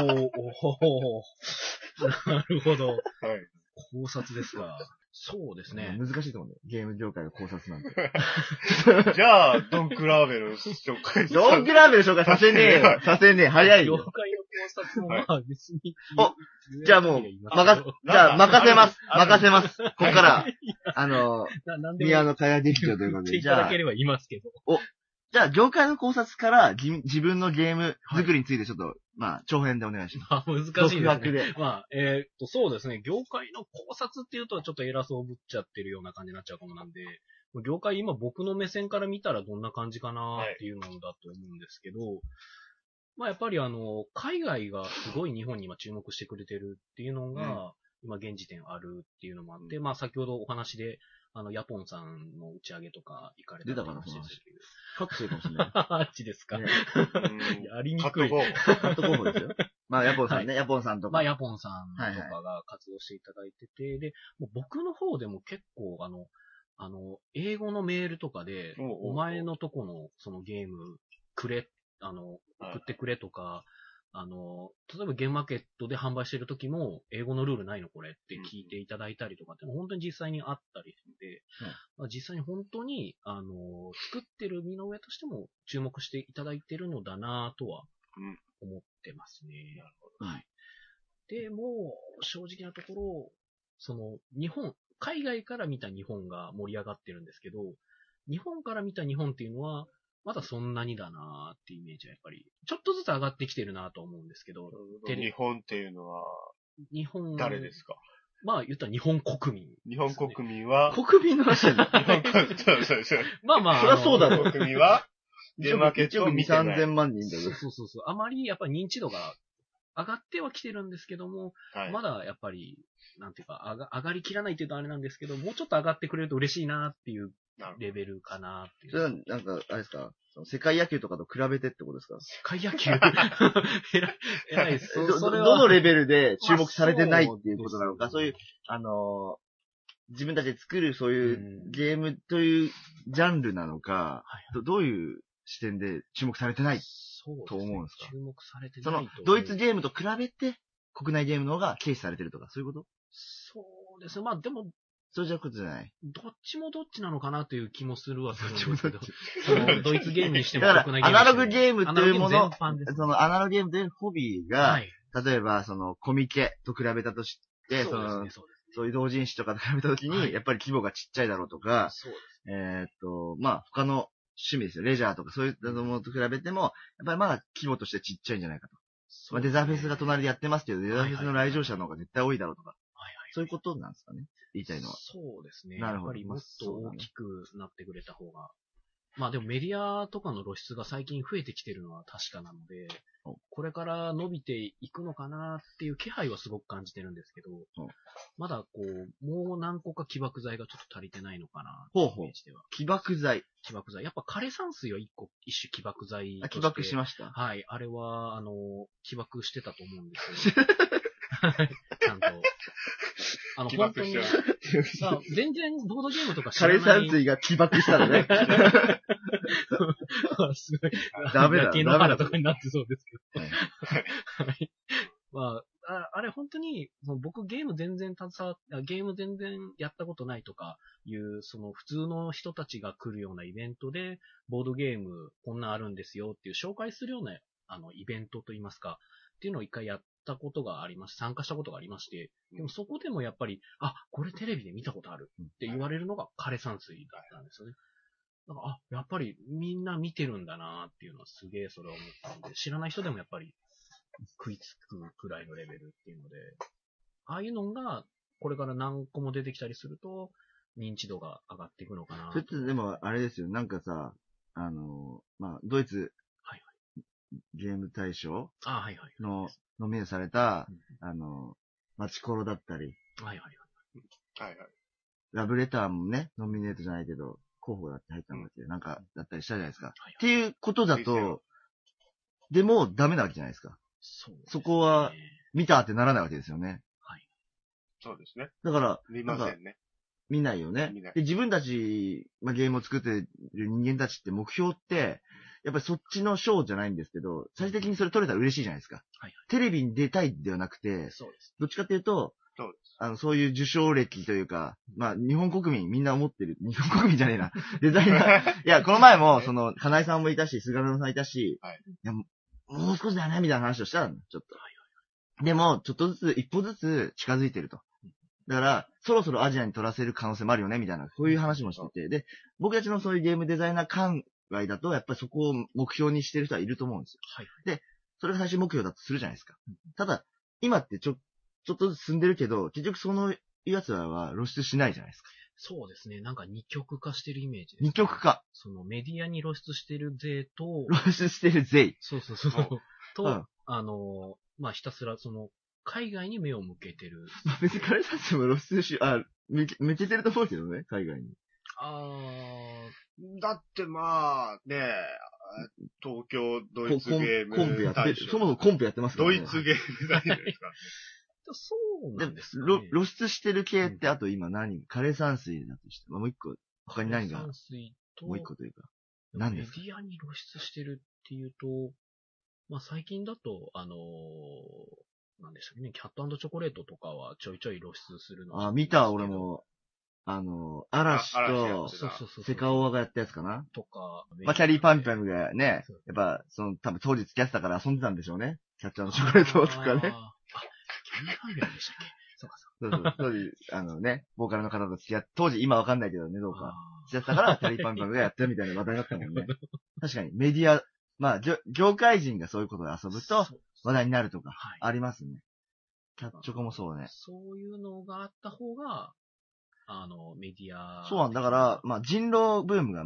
なるほど。 はい。 考察ですか。そうですね。 難しいと思うね。ゲーム業界の考察なんて。 じゃあ、ドンクラーベの紹介。 ドンクラーベの紹介させねえよ。させねえ。早いよ。 業界の考察もまあ別に。 じゃあもう、任せます。任せます。ここから、宮野かや劇場ということで。 いただければ言いますけど。 じゃあ、業界の考察から自分のゲーム作りについてちょっと、まあ、長編でお願いします。 難しいですね。独学で。まあ、そうですね。業界の考察っていうとちょっと偉そうぶっちゃってるような感じになっちゃうかもなんで、業界今僕の目線から見たらどんな感じかなっていうのだと思うんですけど、まあやっぱり海外がすごい日本に今注目してくれてるっていうのが、今現時点あるっていうのもあって、まあ先ほどお話で、ヤポンさんの打ち上げとか行かれたりとかしてる。 カットしてるかもしれない。 あっちですか。やりにくい。 カット候補ですよ。まあ、ヤポンさんね、ヤポンさんとか。 まあ、ヤポンさんとかが活動していただいてて、で、もう僕の方でも結構、英語のメールとかで、お前のとこのそのゲームくれ、送ってくれとか、例えばゲームマーケットで販売してる時も、英語のルールないのこれって聞いていただいたりとかって本当に実際にあったりして、実際に本当に、作ってる身の上としても注目していただいてるのだなとは思ってますね。はい。で、もう、正直なところ、 海外から見た日本が盛り上がってるんですけど、日本から見た日本っていうのは、まだそんなにだなーっていうイメージはやっぱり、ちょっとずつ上がってきてるなと思うんですけど。 日本っていうのは、誰ですか？ まあ言ったら日本国民、ね。 日本国民は、 国民の話だね。 日本国民、そう。 まあ。 そりゃそうだろ。 国民は、ゲームマーケットを見てない。 2、3000万人だよ。 そう。あまりやっぱり認知度が上がってはきてるんですけども、はい、まだやっぱり、なんていうか、上がりきらないって言うとあれなんですけど、もうちょっと上がってくれると嬉しいなっていうレベルかなっていう。 それは、なんか、あれですか、世界野球とかと比べてってことですか？ 世界野球偉いです。 どのレベルで注目されてないっていうことなのか、そういう、自分たちで作るそういうゲームというジャンルなのか、どういう視点で注目されてないと思うんですか？ 注目されてないと。 ドイツゲームと比べて、国内ゲームの方が軽視されてるとか、そういうこと？ そうですね。まあでも、 そういうことじゃない。 どっちもどっちなのかなという気もするんですけど。ドイツゲームにしても国内ゲームにしても。アナログゲームというもの、そのアナログゲームというホビーが、例えばコミケと比べたとして、そういう同人誌とかと比べたときに、やっぱり規模がちっちゃいだろうとか、まあ他の趣味ですよ。レジャーとかそういったものと比べても、やっぱりまだ規模としてちっちゃいんじゃないかと。まあ、デザーフェスが隣でやってますけど、デザーフェスの来場者の方が絶対多いだろうとか。そういうことなんですかね。言いたいのは。 そうですね。なるほど。やっぱりもっと大きくなってくれた方が。まあでもメディアとかの露出が最近増えてきてるのは確かなので、これから伸びていくのかなっていう気配はすごく感じてるんですけど、まだもう何個か起爆剤がちょっと足りてないのかな。 ほうほう。起爆剤。 やっぱ枯山水は一種起爆剤として。 起爆しました。 はい。あれは、起爆してたと思うんですよ。ちゃんと。本当に、全然ボードゲームとか知らない。 枯山水が起爆したのね。 すごい。 ダメだ。 野原とかになってそうですけど。はい。まあ、あれ本当に、僕ゲーム全然やったことないとかいう、普通の人たちが来るようなイベントで、ボードゲームこんなんあるんですよっていう紹介するような、イベントといいますか、っていうのを一回やったことがありまして、参加したことがありまして、でもそこでもやっぱり、これテレビで見たことあるって言われるのが枯山水だったんですよね。だからやっぱりみんな見てるんだなっていうのはすげえそれは思ったんで、知らない人でもやっぱり食いつくくらいのレベルっていうので、ああいうのがこれから何個も出てきたりすると、認知度が上がっていくのかな。 それってでもあれですよ、なんかさ、まあ、ドイツ、ゲーム大賞のノミネートされた、マチコロだったり、ラブレターもね、ノミネートじゃないけど、候補だって入ったんだけど、なんか、だったりしたじゃないですか。っていうことだと、でもダメなわけじゃないですか。そこは、見たってならないわけですよね。 そうですね。 だから、 見ませんね。 見ないよね。で、自分たち、ゲームを作ってる人間たちって目標って、やっぱりそっちの賞じゃないんですけど、最終的にそれ取れたら嬉しいじゃないですか。テレビに出たいではなくて、どっちかっていうと、そういう受賞歴というか、まあ、日本国民みんな思ってる。日本国民じゃねえな。デザイナー。いや、この前も、金井さんもいたし、菅野さんいたし、いや、もう少しだよね、みたいな話をしたの、ちょっと。でも、ちょっとずつ、一歩ずつ近づいてると。だから、そろそろアジアに取らせる可能性もあるよね、みたいな、そういう話もしてて。で、僕たちのそういうゲームデザイナー考えだと、やっぱりそこを目標にしてる人はいると思うんですよ。で、それが最終目標だとするじゃないですか。ただ、今ってちょっとずつ進んでるけど、結局そのやつらは露出しないじゃないですか。 そうですね。なんか二極化してるイメージです、 二極化。 メディアに露出してる勢と、 露出してる勢。 そう。と、まあ、ひたすら海外に目を向けてる。 まあ、別に彼たちも露出向けてると思うけどね、海外に。 だってまあ、ね東京ドイツゲームコンペやってる。そもそもコンペやってますからね。 ドイツゲーム大丈夫ですか？ そうなんですかね。 露出してる系ってあと今枯山水だとして、もう一個、他に何が、もう一個というか。何ですか？ メディアに露出してるっていうと、まあ最近だと、なんでしたっけね、キャット&チョコレートとかはちょいちょい露出するの。 見た、俺も。嵐と、セカオワがやったやつかなとか。 まあ、キャリーパンパムがね、やっぱ、多分当時付き合ってたから遊んでたんでしょうね。キャット&チョコレートとかね。 キャリーパンパムでしたっけ？そうか。 そうそう。当時、ボーカルの方と付き合って、当時今わかんないけどね、どうか。付き合ったから、キャリーパンパンがやってるみたいな話題だったもんね。確かに、メディア、業界人がそういうことで遊ぶと、話題になるとか、ありますね。キャッチョコもそうね。 そういうのがあった方が、メディア。 そうなんだから、人狼ブームが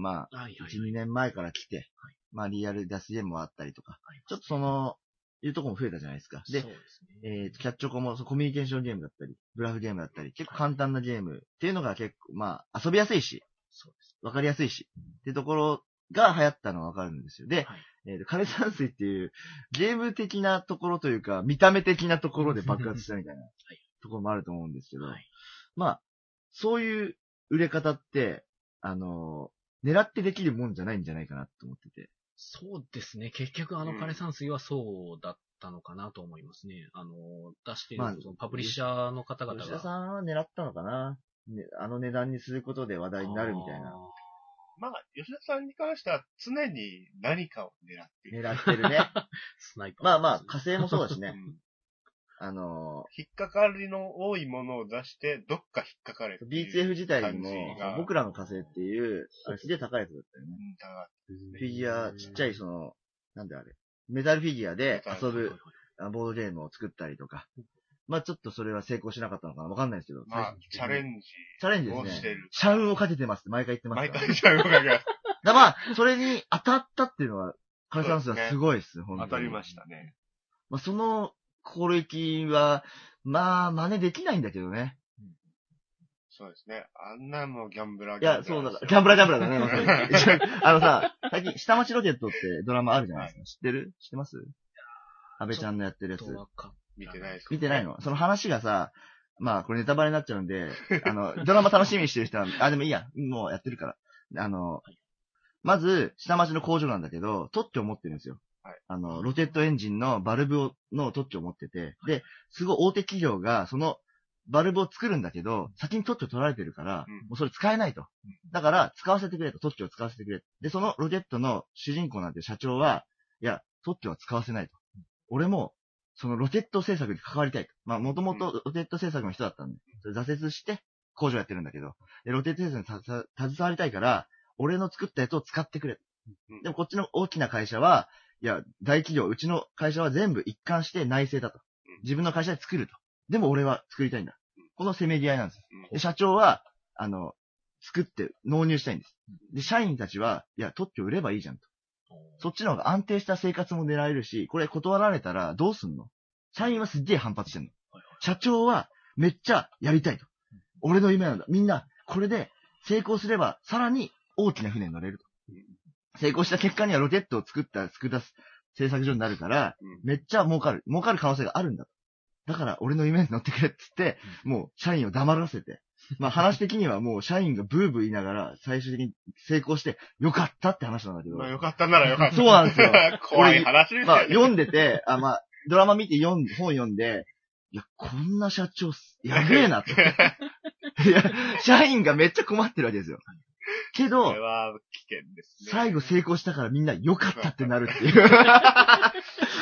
1、2年前から来て、リアルダスゲームもあったりとか、ちょっというとこも増えたじゃないですか。で、キャッチョコもコミュニケーションゲームだったり、ブラフゲームだったり、結構簡単なゲームっていうのが結構、遊びやすいし、わかりやすいし、っていうところが流行ったのはわかるんですよ。で、枯山水っていうゲーム的なところというか、見た目的なところで爆発したみたいなところもあると思うんですけど、そういう売れ方って、狙ってできるもんじゃないんじゃないかなと思ってて。 そうですね。結局枯山水はそうだったのかなと思いますね。出してる、パブリッシャーの方々が。 吉田さんは狙ったのかな、値段にすることで話題になるみたいな。 吉田さんに関しては常に何かを狙ってる。 狙ってるね。 スナイパー。 火星もそうだしね。 引っかかりの多いものを出して、どっか引っかかれる。 BTF 自体にも、僕らの火星っていう、すげえ高いやつだったよね。フィギュア、ちっちゃいなんであれ、メタルフィギュアで遊ぶボードゲームを作ったりとか。ちょっとそれは成功しなかったのかなわかんないですけど。 チャレンジ。 チャレンジですね。社運をかけてますって毎回言ってますから。 毎回社運をかけます。 それに当たったっていうのは、枯山水はすごいです、本当に。 当たりましたね。 その、攻撃は、真似できないんだけどね。 そうですね。あんなもギャンブラー。 いや、そうだ。ギャンブラーだね。最近、下町ロケットってドラマあるじゃないですか。知ってます安倍ちゃんのやってるやつ。 見てないです。 見てないの？その話がさ、これネタバレになっちゃうんで、ドラマ楽しみにしてる人は、でもいいや。もうやってるから。まず、下町の工場なんだけど、特許を持ってるんですよ。ロケットエンジンのバルブの特許を持ってて、で、すごい大手企業が、その、バルブを作るんだけど、先に特許取られてるから、もうそれ使えないと。だから、使わせてくれと。特許を使わせてくれ。で、そのロケットの主人公なんて社長は、いや、特許は使わせないと。俺も、そのロケット製作に関わりたいと。もともとロケット製作の人だったんで、それ挫折して工場やってるんだけど、でロケット製作に携わりたいから、俺の作ったやつを使ってくれ。でもこっちの大きな会社は、いや、大企業、うちの会社は全部一貫して内製だと。自分の会社で作ると。でも俺は作りたいんだ。このせめぎ合いなんです。で、社長は、作って納入したいんです。で、社員たちは、いや、特許売ればいいじゃんと。そっちの方が安定した生活も狙えるし、これ断られたらどうすんの？社員はすっげえ反発してんの。社長はめっちゃやりたいと。俺の夢なんだ。みんな、これで成功すればさらに大きな船に乗れると。成功した結果にはロケットを作り出す製作所になるから、めっちゃ儲かる可能性があるんだと。だから俺の夢に乗ってくれって言って、もう社員を黙らせて、話的にはもう社員がブーブー言いながら最終的に成功してよかったって話なんだけど。 よかったならよかった。 そうなんですよ。 怖い話ですよね。 読んでて、ドラマ見て本読んで、いや、こんな社長、やべえなと。いや、社員がめっちゃ困ってるわけですよ。けど、 これは危険ですね。 最後成功したからみんな良かったってなるっていう。だから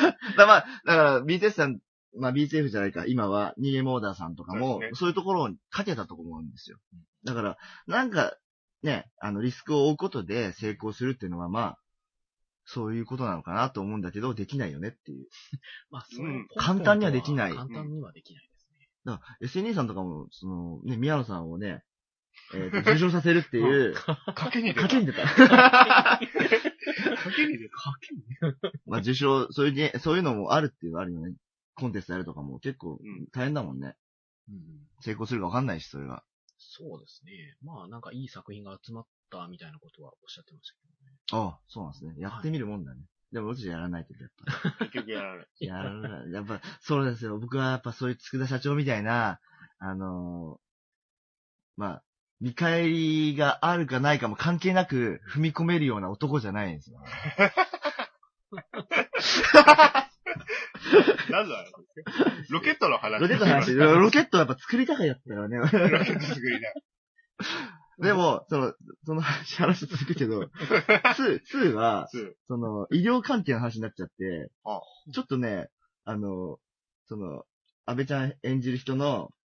、BTS さん、BTF じゃないか、今は、ニゲモーダーさんとかも、そういうところにかけたと思うんですよ。だから、リスクを負うことで成功するっていうのは、そういうことなのかなと思うんだけど、できないよねっていう。簡単にはできない。 簡単にはできないですね。 だから、SNE さんとかも、宮野さんをね、受賞させるっていう。 賭けに出た。 賭けに出た。受賞、そういうのもあるっていうのあるよね。コンテストやるとかも結構大変だもんね。成功するか分かんないし、それが。 そうですね。いい作品が集まったみたいなことはおっしゃってましたけどね。 ああ、そうなんですね。やってみるもんだね。でも、うちじゃやらないときやっぱ。結局やらない。 やらない。やっぱ、そうですよ。僕はやっぱそういう佃社長みたいな、見返りがあるかないかも関係なく踏み込めるような男じゃないんですよ。 なんだロケットの話。 ロケットはやっぱ作りたかったからね。ロケット作りたい。でも、その話続くけど、2は、医療関係の話になっちゃって、ちょっとね、安倍ちゃん演じる人の、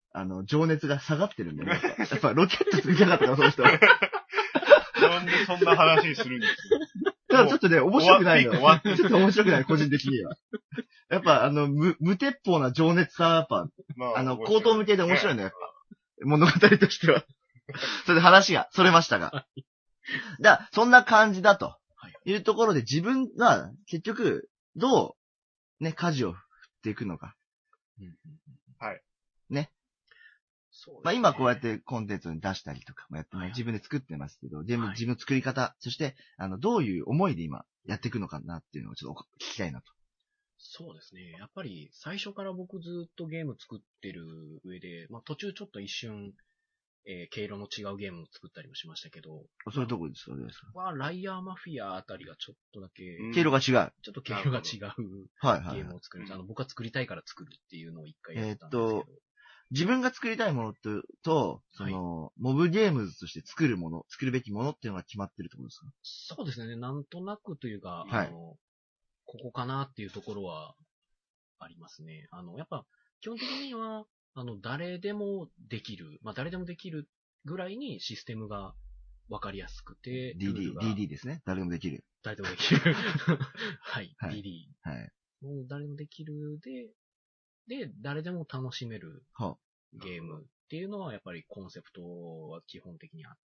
情熱が下がってるんだよね。やっぱロケット作りたかったから、その人。 なんでそんな話するんですだからちょっとね、面白くないの。 終わってちょっと面白くない、個人的には。やっぱ、無鉄砲な情熱さ、やっぱ、口頭向けで面白いのよ、やっぱ。物語としては。それで話がそれましたが。そんな感じだと。いうところで自分が結局、どう、ね、舵を振っていくのか。 はい。 ね。そうね。今こうやってコンテンツに出したりとかもやって、自分で作ってますけど、自分の作り方、そして、どういう思いで今やっていくのかなっていうのをちょっと聞きたいなと。 そうですね。やっぱり最初から僕ずっとゲーム作ってる上で、途中ちょっと一瞬、毛色の違うゲームを作ったりもしましたけど。 そういうとこですか、 ライアーマフィアあたりがちょっとだけ。 毛色が違う。 ちょっと毛色が違うゲームを作る。僕は作りたいから作るっていうのを一回やったんですけど。 自分が作りたいものと、モブゲームズとして作るべきものっていうのが決まってるってことですか？ そうですね。なんとなくというか、ここかなっていうところはありますね。やっぱ、基本的には、誰でもできる。誰でもできるぐらいにシステムがわかりやすくて。 DD ですね。誰でもできる。 誰でもできる。はい。DD。 はい。 もう誰でもできるで、誰でも楽しめるゲームっていうのはやっぱりコンセプトは基本的にあって。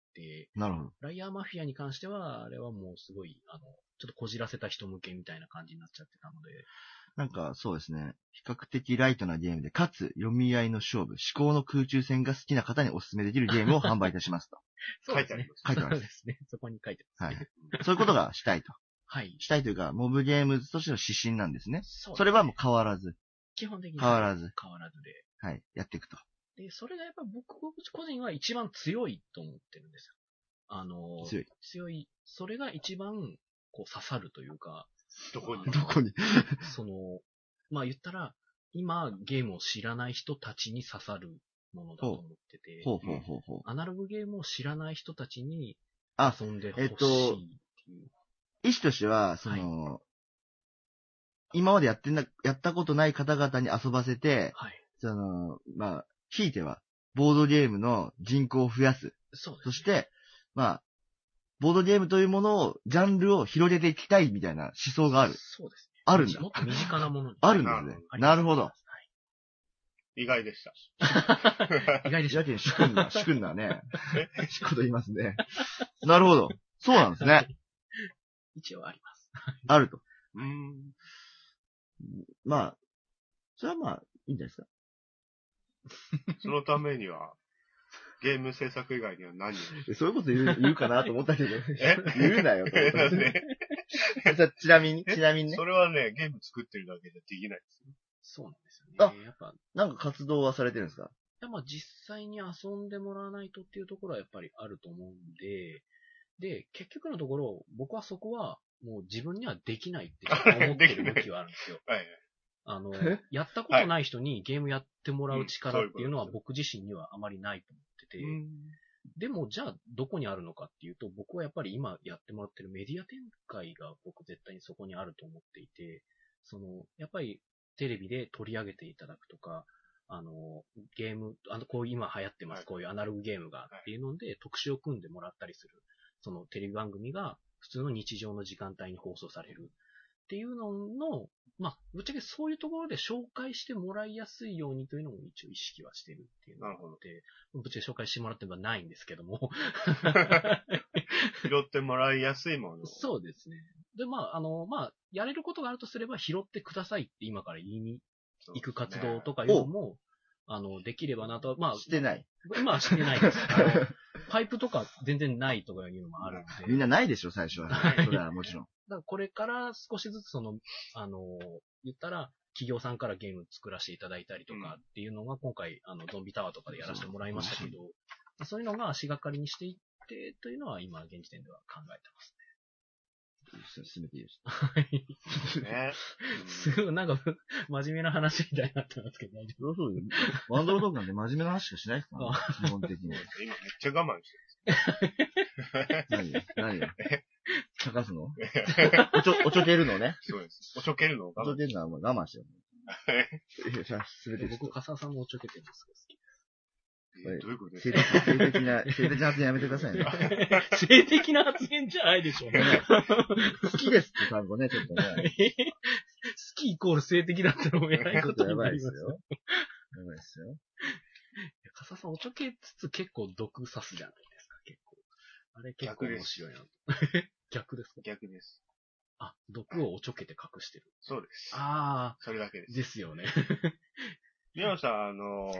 なるほど。 ライアーマフィアに関しては、あれはもうすごい、ちょっとこじらせた人向けみたいな感じになっちゃってたので。 なんか、そうですね。比較的ライトなゲームで、かつ、読み合いの勝負、思考の空中戦が好きな方にお勧めできるゲームを販売いたしますと。 そうですね。 書いてあります。 そうですね。そこに書いてます、 ね。はい。そういうことがしたいと。 はい。 したいというか、モブゲームズとしての指針なんですね。それはもう変わらず。 基本的に変わらずで。はい。やっていくと。 で、それがやっぱ僕個人は一番強いと思ってるんですよ。強い。それが一番、刺さるというか。 どこに言ったら、今ゲームを知らない人たちに刺さるものだと思ってて。アナログゲームを知らない人たちに遊んでほしいっていう。 意思としては、今までやったことない方々に遊ばせて、ひいては、ボードゲームの人口を増やす。 そうですね。 そして、ボードゲームというものを、ジャンルを広げていきたいみたいな思想がある。 そうですね。 あるんだ。 もっと身近なものに。 あるんですね。なるほど。 意外でした。 意外でした。 やけん、仕組んだね。しこと言いますね。なるほど。そうなんですね。 一応あります。 あると。それはいいんじゃないですか。 そのためには、ゲーム制作以外には何をそういうこと言うかなと思ったけど、言うなよと思った。ちなみにね。 それはね、ゲーム作ってるだけじゃできないですよ。 そうなんですよね。 やっぱ、なんか活動はされてるんですか？ 実際に遊んでもらわないとっていうところはやっぱりあると思うんで、結局のところ、僕はそこはもう自分にはできないって思ってる時はあるんですよ。 はい。 やったことない人にゲームやってもらう力っていうのは僕自身にはあまりないと思ってて、でもじゃあどこにあるのかっていうと、僕はやっぱり今やってもらってるメディア展開が僕絶対にそこにあると思っていて、やっぱりテレビで取り上げていただくとか、ゲーム、こういう今流行ってます、こういうアナログゲームがっていうので特集を組んでもらったりする、そのテレビ番組が普通の日常の時間帯に放送されるっていうのの、ぶっちゃけそういうところで紹介してもらいやすいようにというのも一応意識はしてるっていうのがあって、ぶっちゃけ紹介してもらってはないんですけども。 拾ってもらいやすいもの。 そうですね。で、やれることがあるとすれば拾ってくださいって今から言いに行く活動とかいうのも、できればなと、 してない。 今はしてないです。パイプとか全然ないとかいうのもあるので。 みんなないでしょ、最初は。それはもちろん。 だからこれから少しずつ言ったら、企業さんからゲーム作らせていただいたりとかっていうのが今回、ゾンビタワーとかでやらせてもらいましたけど、そういうのが足がかりにしていってというのは今現時点では考えてますね。 進めていいです。 はい。すごい、なんか、真面目な話みたいになってますけど、大丈夫？そうよ。ワンドロトークなんて真面目な話しかしないですからね、基本的に。 今めっちゃ我慢してる。何茶化すのおちょけるのね。 そうです。おちょけるのおちょけるのはもう我慢してる。 僕、笠さんもおちょけてるんですどういうことですか？性的な発言やめてくださいね。 性的な発言じゃないでしょうね。 好きですって単語ね、ちょっとね。 好きイコール性的だったらもうやばいことになりますよ。 やばいですよ。 笠さんおちょけつつ結構毒刺すじゃないですか、結構。あれ結構面白いな。逆ですか？ 逆です。 あ、毒をおちょけて隠してる。 そうです。 ああ。 それだけです。 ですよね。 宮野さん、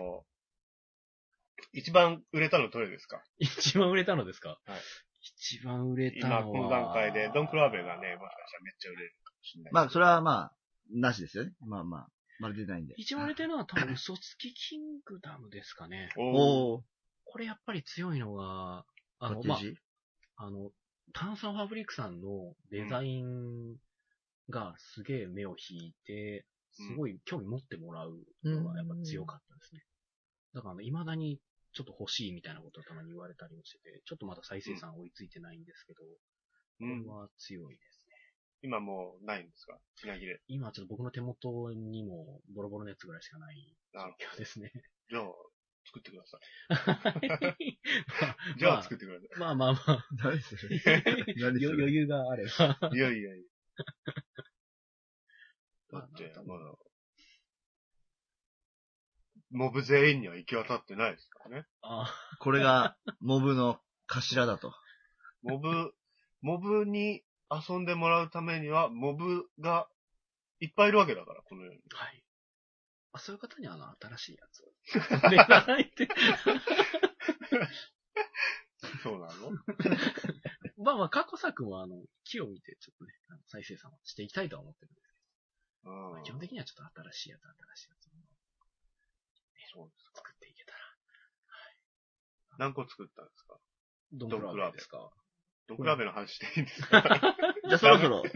一番売れたのどれですか？ 一番売れたのですか？ はい。 一番売れたのは。 今、この段階で、ドンクラーベがね、もしかしたらめっちゃ売れるかもしれない。 まあ、それはまあ、なしですよね。まるでないんで。 一番売れてるのは多分嘘つきキングダムですかね。 おー。 これやっぱり強いのが、炭酸ファブリックさんのデザインがすげえ目を引いて、すごい興味持ってもらうのがやっぱ強かったですね。だから未だにちょっと欲しいみたいなことをたまに言われたりもしてて、ちょっとまだ再生産追いついてないんですけど、これは強いですね。 今もうないんですか？品切れ。 今ちょっと僕の手元にもボロボロのやつぐらいしかない状況ですね。 じゃあ、作ってください。じゃあ作ってください。 まあまあまあ。 何それ余裕があれば。 いやいやいや。だって、まだ、モブ全員には行き渡ってないですからね。 これが、モブの頭だと。 モブに遊んでもらうためには、モブがいっぱいいるわけだから、この世に。 はい。そういう方には新しいやつを。で、いただいて。 そうなの？ まあ、過去作も木を見て、ちょっとね、再生産をしていきたいとは思ってるんですけど。まあ、基本的にはちょっと新しいやつを、そうですか。作っていけたら。はい。 何個作ったんですか？ ドンクラーベですか？ ドンクラーベの話していいんですか？ じゃあそろそろ。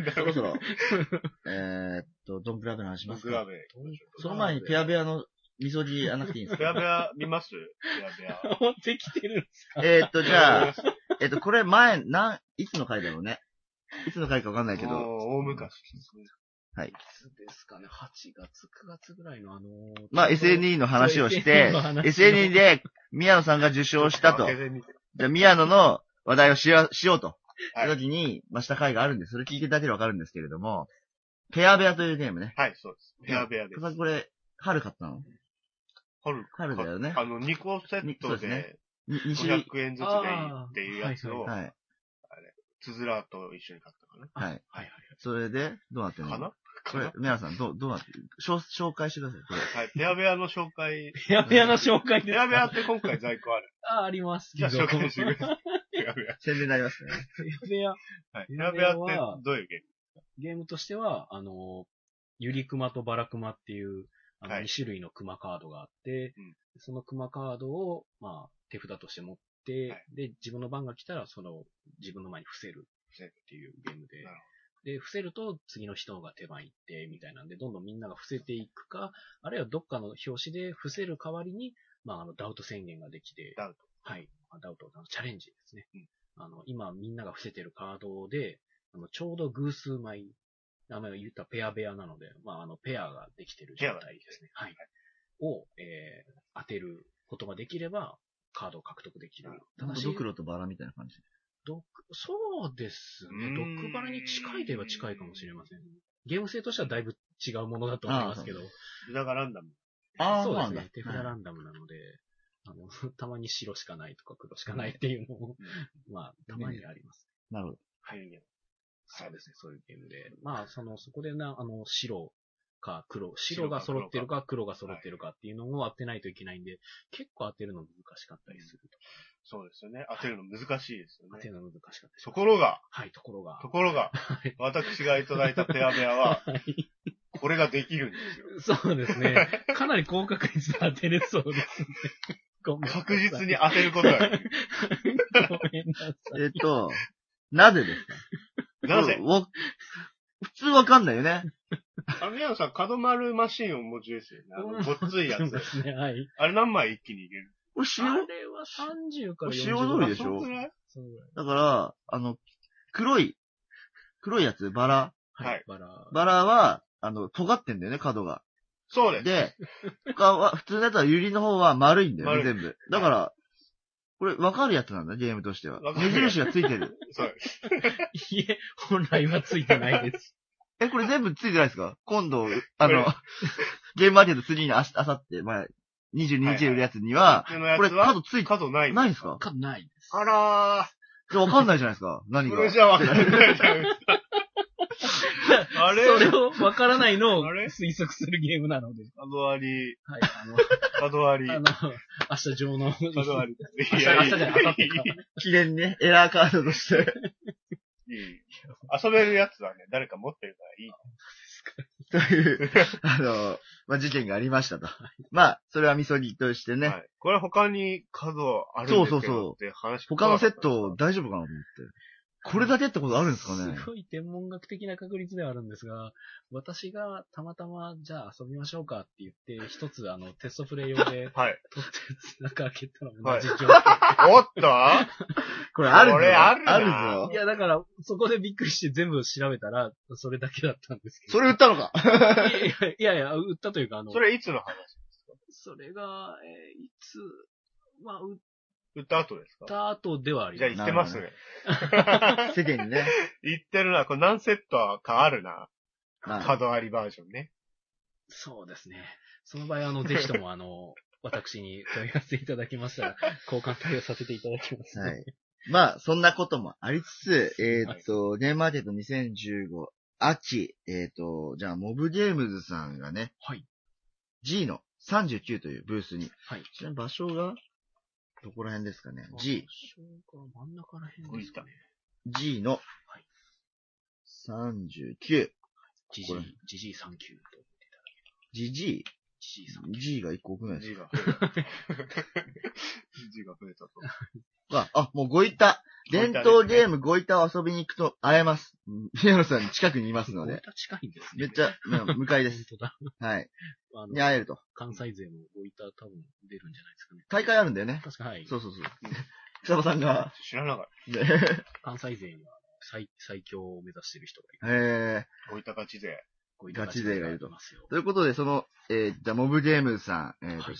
ドンクラーベの話しますか？ ドンクラーベ。 その前にペアベアのみそじやなくていいんですか？ ペアベア見ます？ペアベア。できてるんですか？ じゃあ、これ前、いつの回だろうね。いつの回かわかんないけど。 大昔ですね。 はい。 いつですかね、8月、9月ぐらいのまあ、SNE の話をして、SNE で宮野さんが受賞したと。じゃあ、宮野の話題をしようと。はい。時に、した回があるんです。それ聞いていただければわかるんですけれども、ペアベアというゲームね。 はい、そうです。ペアベアです。 これ、春買ったの？春だよね。 2個セットで、500円ずつでいいっていうやつを、はい。つづらと一緒に買ったかな。 はい。はい。それで、どうなってんの？ かなこれ、皆さん、どうなってる？紹介してください、これ。 はい。ペアベアの紹介。 ペアベアの紹介です。 ペアベアって今回在庫ある。 あります。 じゃあ紹介してください。ペアベア。 宣伝になりますね。 ペアベア。 はい。ペアベアってどういうゲーム？ ゲームとしては、ゆりクマとバラクマっていう、2種類のクマカードがあって、そのクマカードを、手札として持って、で、自分の番が来たら、自分の前に伏せるっていうゲームで、で、伏せると次の人が手番行って、みたいなんで、どんどんみんなが伏せていくか、あるいはどっかの表紙で伏せる代わりに、ダウト宣言ができて、 ダウト。 はい。ダウト、チャレンジですね。今みんなが伏せてるカードで、ちょうど偶数枚、名前を言ったペアベアなので、ペアができてる状態ですね。はい。を、当てることができれば、カードを獲得できる。 ドクロとバラみたいな感じ。 そうですね。ドックバラに近いといえば近いかもしれません。ゲーム性としてはだいぶ違うものだと思いますけど。 手札がランダム。 そうですね。手札ランダムなので、たまに白しかないとか黒しかないっていうのも、たまにあります。 なるほど。 はい。そうですね。そういうゲームで。そこで白か黒、白が揃ってるか黒が揃ってるかっていうのを当てないといけないんで、結構当てるの難しかったりすると。 そうですよね。当てるの難しいですよね。 当てるの難しかったです。 ところが、私がいただいたペアベアは、これができるんですよ。そうですね。かなり高確率で当てれそうですね。 確実に当てることができる。 ごめんなさい。 なぜですか？ なぜ？ 普通わかんないよね。 宮野さん、角丸マシンをお持ちですよね。ごっついやつ。 ですね、はい。 あれ何枚一気に入れる？ あれは30から40。 塩通りでしょ？だから、黒いやつ、バラ。 はい。 バラは、尖ってんだよね、角が。 そうです。 で、他は、普通のやつはユリの方は丸いんだよね、 丸い全部。だから、これ分かるやつなんだ、ゲームとしては。目印がついてる。 そうです。 いえ、本来はついてないです。 これ全部ついてないですか？今度、ゲームマーケット3にあさって、まあ、22日売るやつには、これ角ついて、 角ない。 ないんですか？ 角ないです。 あらー。 じゃあ分かんないじゃないですか。何が。 それじゃ分かんないじゃないですか。あれそれを分からないのを推測するゲームなので。 角割り。 はい、 角割り。 明日上の。 角割り。 明日じゃない、明後日か。 記念ね、エラーカードとして。 遊べるやつはね、誰か持ってるからいい。 という、まあ、事件がありましたと。まあ、それはみそぎとしてね。はい。 これ他に角あるんですけどって話。 他のセット大丈夫かなと思って。これだけってことあるんですかね？ すごい天文学的な確率ではあるんですが、私がたまたま、じゃあ遊びましょうかって言って、一つテストプレイ用で、はい。撮ったやつ、中開けたら同じ状況。 はい、おっとこれあるぞ。 これあるぞ。 いや、だから、そこでびっくりして全部調べたら、それだけだったんですけど。 それ売ったのかいや、売ったというか、 それいつの話ですか？ それが、いつ、まあ、 売った後ですか？ 売った後ではあります。 じゃあ言ってますね。 世間にね。 言ってるな。これ何セットかあるな。角ありバージョンね。 そうですね。その場合、ぜひとも私に問い合わせいただきましたら、交換対応させていただきます、ね。はい。 まあ、そんなこともありつつ、ゲームマーケット2015秋、じゃあ、モブゲームズさんがね、はい。G の39というブースに、はい。ちなみに場所が、どこら辺ですかね？ G。 真ん中ら辺ですかね。 G の、はい。39。 GG39 と思っていただけます。 GG？ G が1個多くないですか？ G が増えたと。 もうごいた。伝統ゲームごいたを遊びに行くと会えます。宮野さん近くにいますので。 ごいた近いんですね。 めっちゃ、向かいです。 本当だ。 はい。に会えると。 関西勢もごいた多分出るんじゃないですかね。 大会あるんだよね。 確かはい。 そう。草場さんが。 知らなかった。 ね、関西勢には最強を目指してる人がいる。 ごいたガチ勢。 ガチ勢がいると。ということで、じゃあ、モブゲームズさん、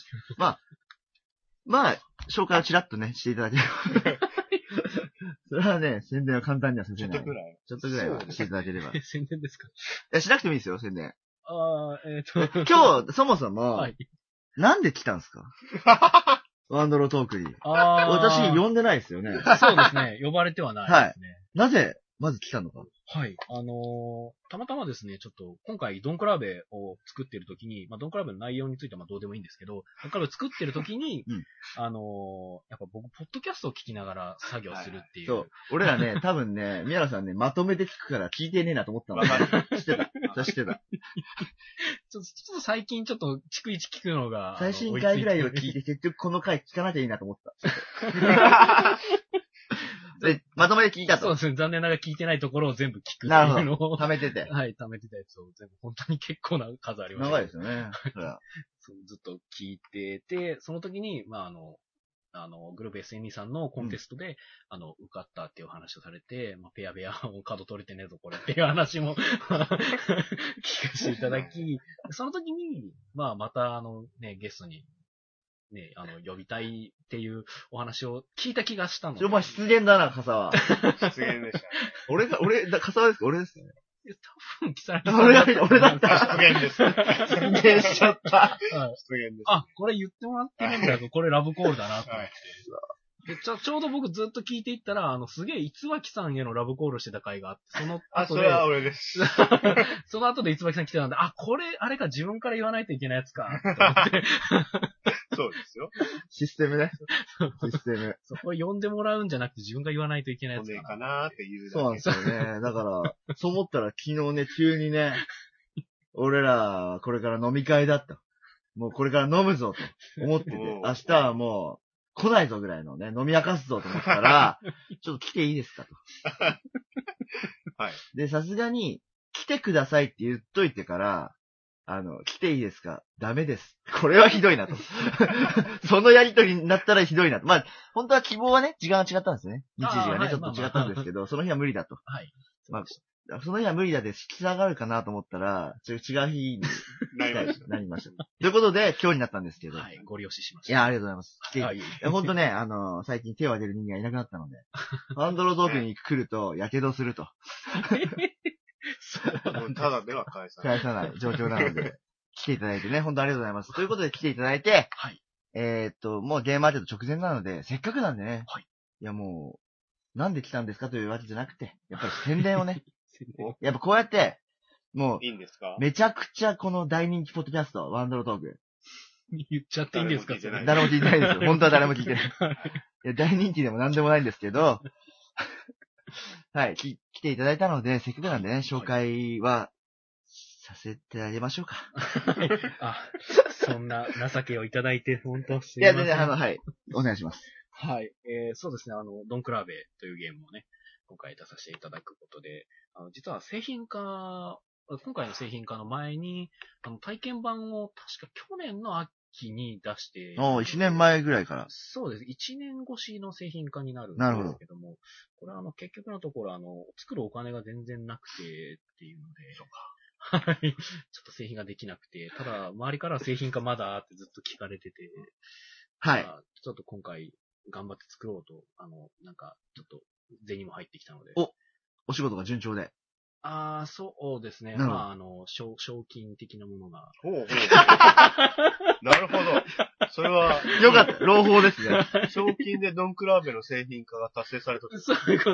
まあ、紹介をちらっとね、していただければ。それはね、宣伝は簡単にはさせない。ちょっとぐらいはしていただければ。 宣伝ですか？いや、しなくてもいいですよ、宣伝。 今日、そもそも、なんで来たんですか？ワンドロトークに。私、呼んでないですよね。 そうですね。呼ばれてはないですね。はい。 なぜ、まず来たのか。 はい。たまたまですね、ちょっと、今回、ドンクラベを作っているときに、ドンクラベの内容についてはどうでもいいんですけど、ドンクラベを作っているときに、やっぱ僕、ポッドキャストを聞きながら作業するっていう。そう。 俺らね、多分ね、宮野さんね、まとめて聞くから聞いてねえなと思ったの。してた。ちょっと最近ちょっと、逐一聞くのが。 最新回ぐらいを聞いて、結局この回聞かなきゃいいなと思った。で、まとめて聞いたと。 そうですね。残念ながら聞いてないところを全部聞くっていうのを。 貯めてて。 はい、貯めてたやつを全部、本当に結構な数ありました。 長いですよね。 ずっと聞いてて、その時に、グループ SNE さんのコンテストで、受かったっていう話をされて、ペアをカード取れてねえぞ、これっていう話も聞かせていただき、その時に、またゲストに、ね、呼びたいっていうお話を聞いた気がしたので。 失言だな、笠は。 失言でした。 笠はですか？俺ですかね。 多分、キサラさん。 俺だった。 失言です。 失言しちゃった。 失言です。 これ言ってもらってるんだと、これラブコールだなと思って。でちょうど僕ずっと聞いていったら、すげえ、いつわきさんへのラブコールしてた回があって、その後で。 それは俺です。 その後でいつわきさん来てたんで、これ、あれか自分から言わないといけないやつか、って思って。 そうですよ。 システムね。システム。 そこ呼んでもらうんじゃなくて自分が言わないといけないやつかなっていう。 そうなんですよね。だから、そう思ったら昨日ね、急にね、俺ら、これから飲み会だった。もうこれから飲むぞと思ってて、明日はもう、来ないぞぐらいのね、飲み明かすぞと思ったら、ちょっと来ていいですかと。 はい。 で、さすがに、来てくださいって言っといてから、来ていいですか？ダメです。これはひどいなと。そのやりとりになったらひどいなと。本当は希望はね、時間が違ったんですよね。日時がね、ちょっと違ったんですけど、その日は無理だと。 はい。 その日は無理だって引き下がるかなと思ったら、違う日になりました。ということで、今日になったんですけど。 はい、ご了承しました。 いや、ありがとうございます。 いや、ほんとね、最近手を挙げる人間がいなくなったので、ワンドロトークに来ると、火傷すると。 そうなんただでは返さない状況なので、来ていただいてね、ほんとありがとうございます。ということで来ていただいて、 はい。 もうゲームマーケット直前なので、せっかくなんでね、 はい。 いやもう、なんで来たんですかというわけじゃなくて、やっぱり宣伝をね、やっぱこうやって、もう、 いいんですか？ めちゃくちゃこの大人気ポッドキャスト、ワンドロトーク。 言っちゃっていいんですか？ 誰も聞いてないですよ。本当は誰も聞いてない。いや、大人気でも何でもないんですけど、はい、来ていただいたので、せっかくなんでね、紹介は、させてあげましょうか。 あ、そんな情けをいただいて、本当すいません。 いや、全然、はい、お願いします。 はい。そうですね、ドンクラーベというゲームをね、今回出させていただくことで、実は今回の製品化の前に、体験版を確か去年の秋に出して。 1年前ぐらいから。 そうです。1年越しの製品化になるんですけども、これは結局のところ作るお金が全然なくてっていうので、そうか。はい。ちょっと製品ができなくて、ただ、周りからは製品化まだってずっと聞かれてて、 はい。 ちょっと今回、頑張って作ろうと、なんか、ちょっと、銭も入ってきたので。 お仕事が順調で。 そうですね。まあ、賞金的なものが。 ほうほう。なるほど。それは。 よかった。朗報ですね。 賞金でドンクラーベの製品化が達成された。 そういうこと。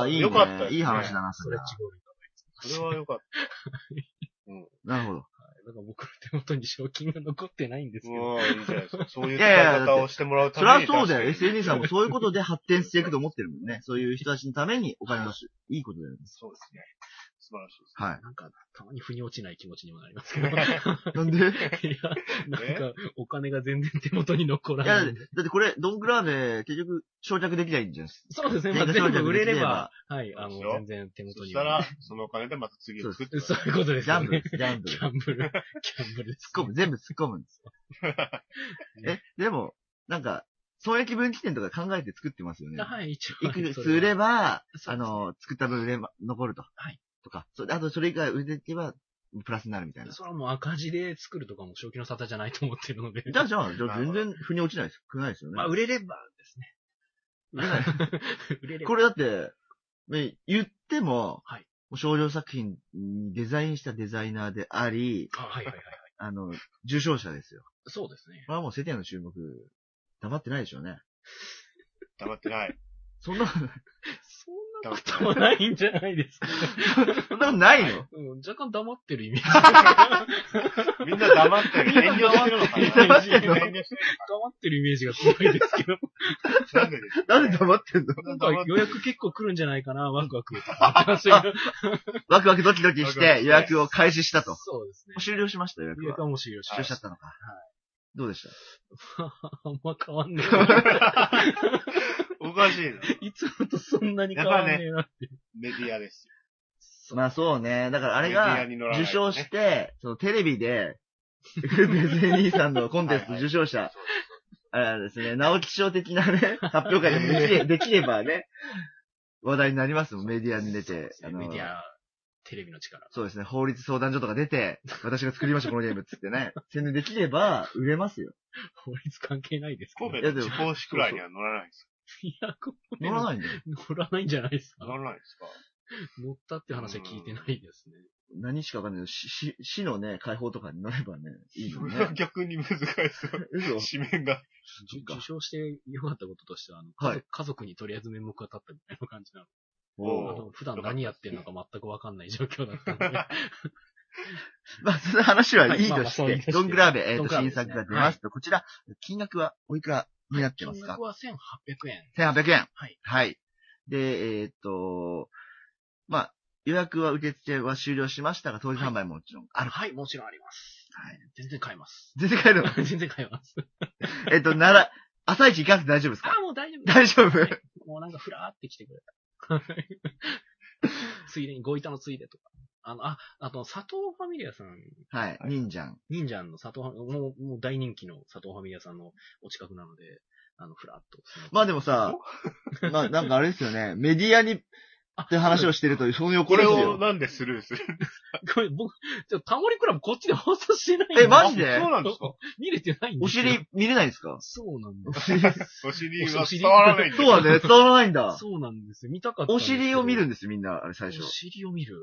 いいね。 よかった。 いい話だな、 それは。 それはよかった。 なるほど。 だから僕の手元に賞金が残ってないんですけど。 いいじゃないですか。そういう使い方をしてもらうために。 そりゃそうだよ。SNE さんもそういうことで発展していくと思ってるもんね。そういう人たちのためにお金を出す。いいことだよね。 そうですね。素晴らしいです。 はい。 なんか、たまに腑に落ちない気持ちにもなりますけど。 なんでいや、なんか、お金が全然手元に残らない。 いや、だってこれ、ドンクラーベ、結局、焼却できないんじゃないですか。 そうですね。まあ、全部売れれば、はい、全然手元に。 そしたら、そのお金でまた次を作って。 そういうことですよね。 ギャンブル。 ギャンブルです。 全部突っ込むんですよ。でも、なんか、損益分岐点とか考えて作ってますよね。 はい、一応。 いくつ売れば、作った分残ると。 はい。 とか、あとそれ以外売れていけば、プラスになるみたいな。 それはもう赤字で作るとかも正気の沙汰じゃないと思ってるので。 じゃあ全然腑に落ちないです。くないですよね。 まあ、売れればですね。 売れない。売れれば。これだって、言っても、はい。少女作品にデザインしたデザイナーであり、 はい。 受賞者ですよ。 そうですね。 これはもう世間の注目、黙ってないでしょうね。 黙ってない。 そんなことはないんじゃないですか。 そんなことないの？ 若干黙ってるイメージ。 みんな黙ってる。遠慮してるのかな？ 黙ってるイメージがすごいですけど。 なんで黙ってんの？ なんか予約結構来るんじゃないかな、ワクワク。 ワクワクドキドキして予約を開始したと。 そうですね。 終了しました、予約は。 予約はもう終了しちゃったのか。はい。どうでした？ あんま変わんねえ。おかしいな。 いつもとそんなに変わんねえなって。 メディアですよ。まあそうね。だからあれが受賞して、そのテレビで、SNE さんのコンテスト受賞者、あれですね、直木賞的なね、発表会でできればね、話題になりますもん、メディアに出て。 メディア、テレビの力。 そうですね、法律相談所とか出て、私が作りましたこのゲームっつってね、宣伝できれば売れますよ。 法律関係ないですか？ 神戸の地方紙くらいには乗らないですか？ いや、 乗らないんだよ。 乗らないんじゃないですか？ 乗らないですか？ 乗ったって話は聞いてないですね。 何しかわかんないけど、市のね、解放とかに乗ればね、いいよね。 それは逆に難しそう。紙面が。 受賞して良かったこととしては、家族にとりあえず面目が立ったみたいな感じなの。普段何やってんのか全くわかんない状況だったので。 まあ、その話はいいとして、ドンクラーベ、新作が出ますと、こちら、金額はおいくらになってますか？ 金額は1800円。 1800円。 はい。 はい。で、まあ、予約は受付は終了しましたが、当日販売ももちろんある。 はい、もちろんあります。はい。全然買えます。 全然買えるの？ 全然買えます。 朝一行かなくて大丈夫ですか？ もう大丈夫。 大丈夫。 もうなんかふらーって来てくれた。ついでに、ご板のついでとか。あと、佐藤ファミリアさん。 はい。忍者の佐藤もう大人気の佐藤ファミリアさんのお近くなので、ふらっと。 まあでもさ、まあなんかあれですよね、メディアにって話をしてるという、その横これですよ。 をなんでスルーするこれ僕、タモリクラブこっちで放送してないんで。 マジでそうなんですか見れてないんでおすよ。 尻見れないんですか？ そうなんでお尻は伝わらないんだそうだね、伝わらないんだ。 そうなんですよ。見たかったんおですけど。 尻を見るんですよ、みんな、あれ最初。 お尻を見る。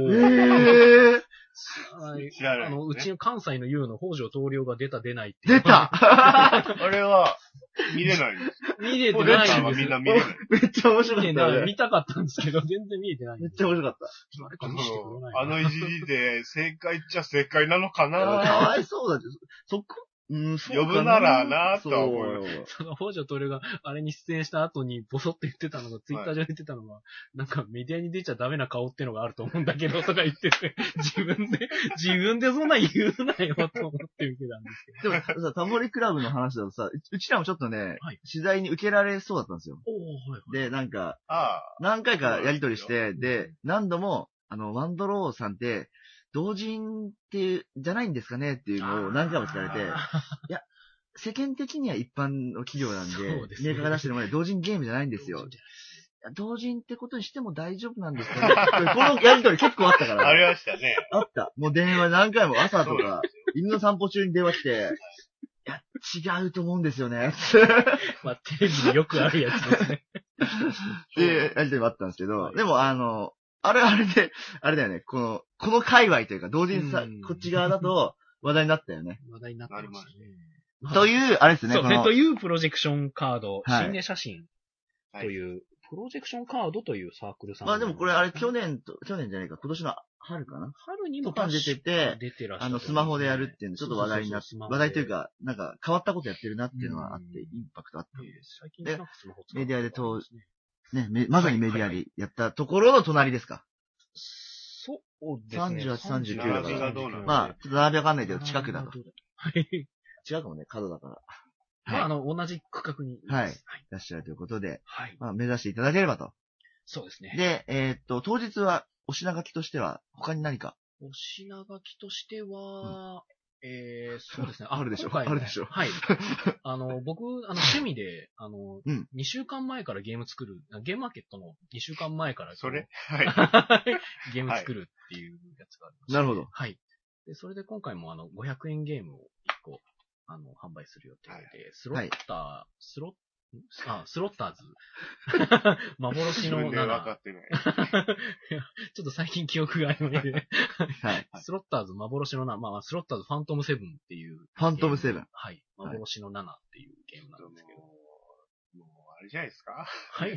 はい。 知らない。 うちの関西の U の北条棟梁が出ないっていう。 出たあれは、見れないんです。 見れてお姉ないんですさんはみんな見れない。 めっちゃ面白か見ったね。 見たかったんですけど、全然見えてないんです。 めっちゃ面白かっ誰か見せてくれないかなあのいじりで正解っちゃ正解なのかた。かわないそうだって、そこ、そうか呼ぶならなとは思いますそうその北条棟梁があれに出演した後にボソって言ってたのが、ツイッター上で言ってたのが、なんかメディアに出ちゃダメな顔ってのがあると思うんだけど、とか言ってて、自分でそんな言うなよと思って見てたんですけど。 でもさ、タモリクラブの話だとさ、うちらもちょっとね、 はい取材に受けられそうだったんですよ。 おー、はいはい。 で、なんか、 あ何回かやりとりして、で、何度も、ワンドローさんって、同人って、じゃないんですかねっていうのを何回も聞かれて、世間的には一般の企業なんで、 そうですねメーカーが出してるもので同人ゲームじゃないんですよ。同人ってことにしても大丈夫なんですかねこのやりとり結構あったから。 ありましたね。 あった。もう電話何回も朝とそうでか、犬の散歩中に電話来て、いや、違うと思うんですよね。 まあ、テレビでよくあるやつですね。 で、やりとりもあったんですけど、でもあれで、あれだよね、この界隈というか、同人さ、こっち側だと話題になったよね。 話題になってましたね。 という、あれですね、 そうね、というプロジェクションカード、 はい心霊写真という、プロジェクションカードというサークルさん。 まあでもこれあれ去年じゃないか、今年の春かな春にもとか出てて、 出てらっしゃる、 スマホでやるっていうのちょっと話題になって、 そうそうそう話題というか、なんか変わったことやってるなっていうのはあって、インパクトあったんです。 最近なんかスマホ使うメディアでね、まさにメディアでやったところの隣ですか。 そうですね。 38、39だから。 並びがどうなのまあ、ちょっと並びわかんないけど近くだと。 はい。 違うかもね、角だから。 まあ、同じ区画に。 はい。いらっしゃるということで、 はい。 まあ、目指していただければと。 そうですね。 で、当日は、お品書きとしては、他に何かお品書きとしては、そうですね。 あるでしょ今回ねあるでしょはい。僕、趣味で、 うん 2週間前からゲーム作る、ゲームマーケットの2週間前から、 それはい。 ゲーム作るっていうやつがありましてなるほど。 はい。で、それで今回も500円ゲームを1個、販売する予定で、 はいスロッターズ。幻の自分で分か 7。 ってない。 ちょっと最近記憶が曖昧で。 はい。 スロッターズ、幻の7。まあ、スロッターズファントム7っていう。 ファントム7。 はい。幻の7っていうゲームなんですけど。 もう、あれじゃないですかはい。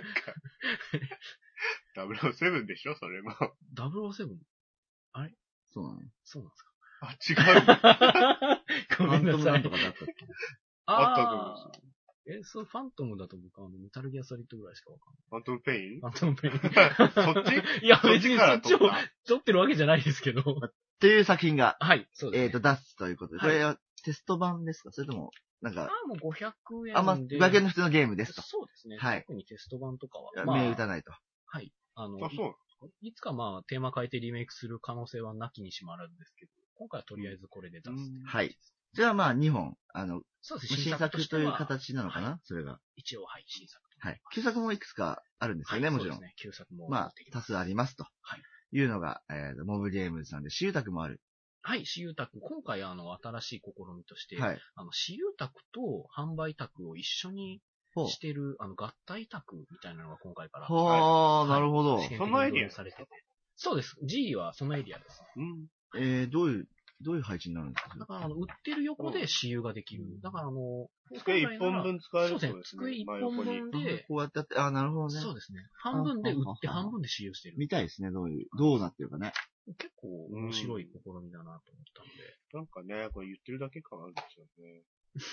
?007 でしょそれも。 007? そうなの。 そうなんですか。 あ、違う。 ごめんなさいファントムなんと。かだったっけあったと思いますそう、ファントムだと僕メタルギアソリッドぐらいしかわかんファントムペインない。ファントムペイン。 そっちいや、 そっ別にちからそっちを取った撮ってるわけじゃないですけど。 っていう作品が、 はい、そうです、ね。 出すということで、こはいれはテスト版ですかそれとも、なんか、 もう500円で。 あんま、500円の普通のゲームですと。 そうですね。 はい特にテスト版とかは。 目打たないと。 はい。 あ、そう。 いつかテーマ変えてリメイクする可能性はなきにしもあらずですけど、今回はとりあえずこれで出す。 はい。じゃあ2本、 そうですね。 新作という形なのかな、それが。 一応、はい、新作。 はい。旧作もいくつかあるんですよね、もちろん。 そうですね。旧作も。 多数ありますと。いうのが、モブゲームズさんで、私有宅もある。 はい、私有宅。今回新しい試みとして、 はい。 私有宅と販売宅を一緒にしてる、合体宅みたいなのが今回から。 はあ、なるほど。 そのエリアされてて。そうです。G はそのエリアです。 どういう配置になるんですかだから、売ってる横で私有ができる。だから、 机1本分使えるそうですね。机1本分で、 こうやってやって、なるほどね。 そうですね。半分で売って半分で私有してる。 見たいですね、どうなってるかね。 結構面白い試みだなと思ったので。 なんかね、これ言ってるだけ感あるんですよね。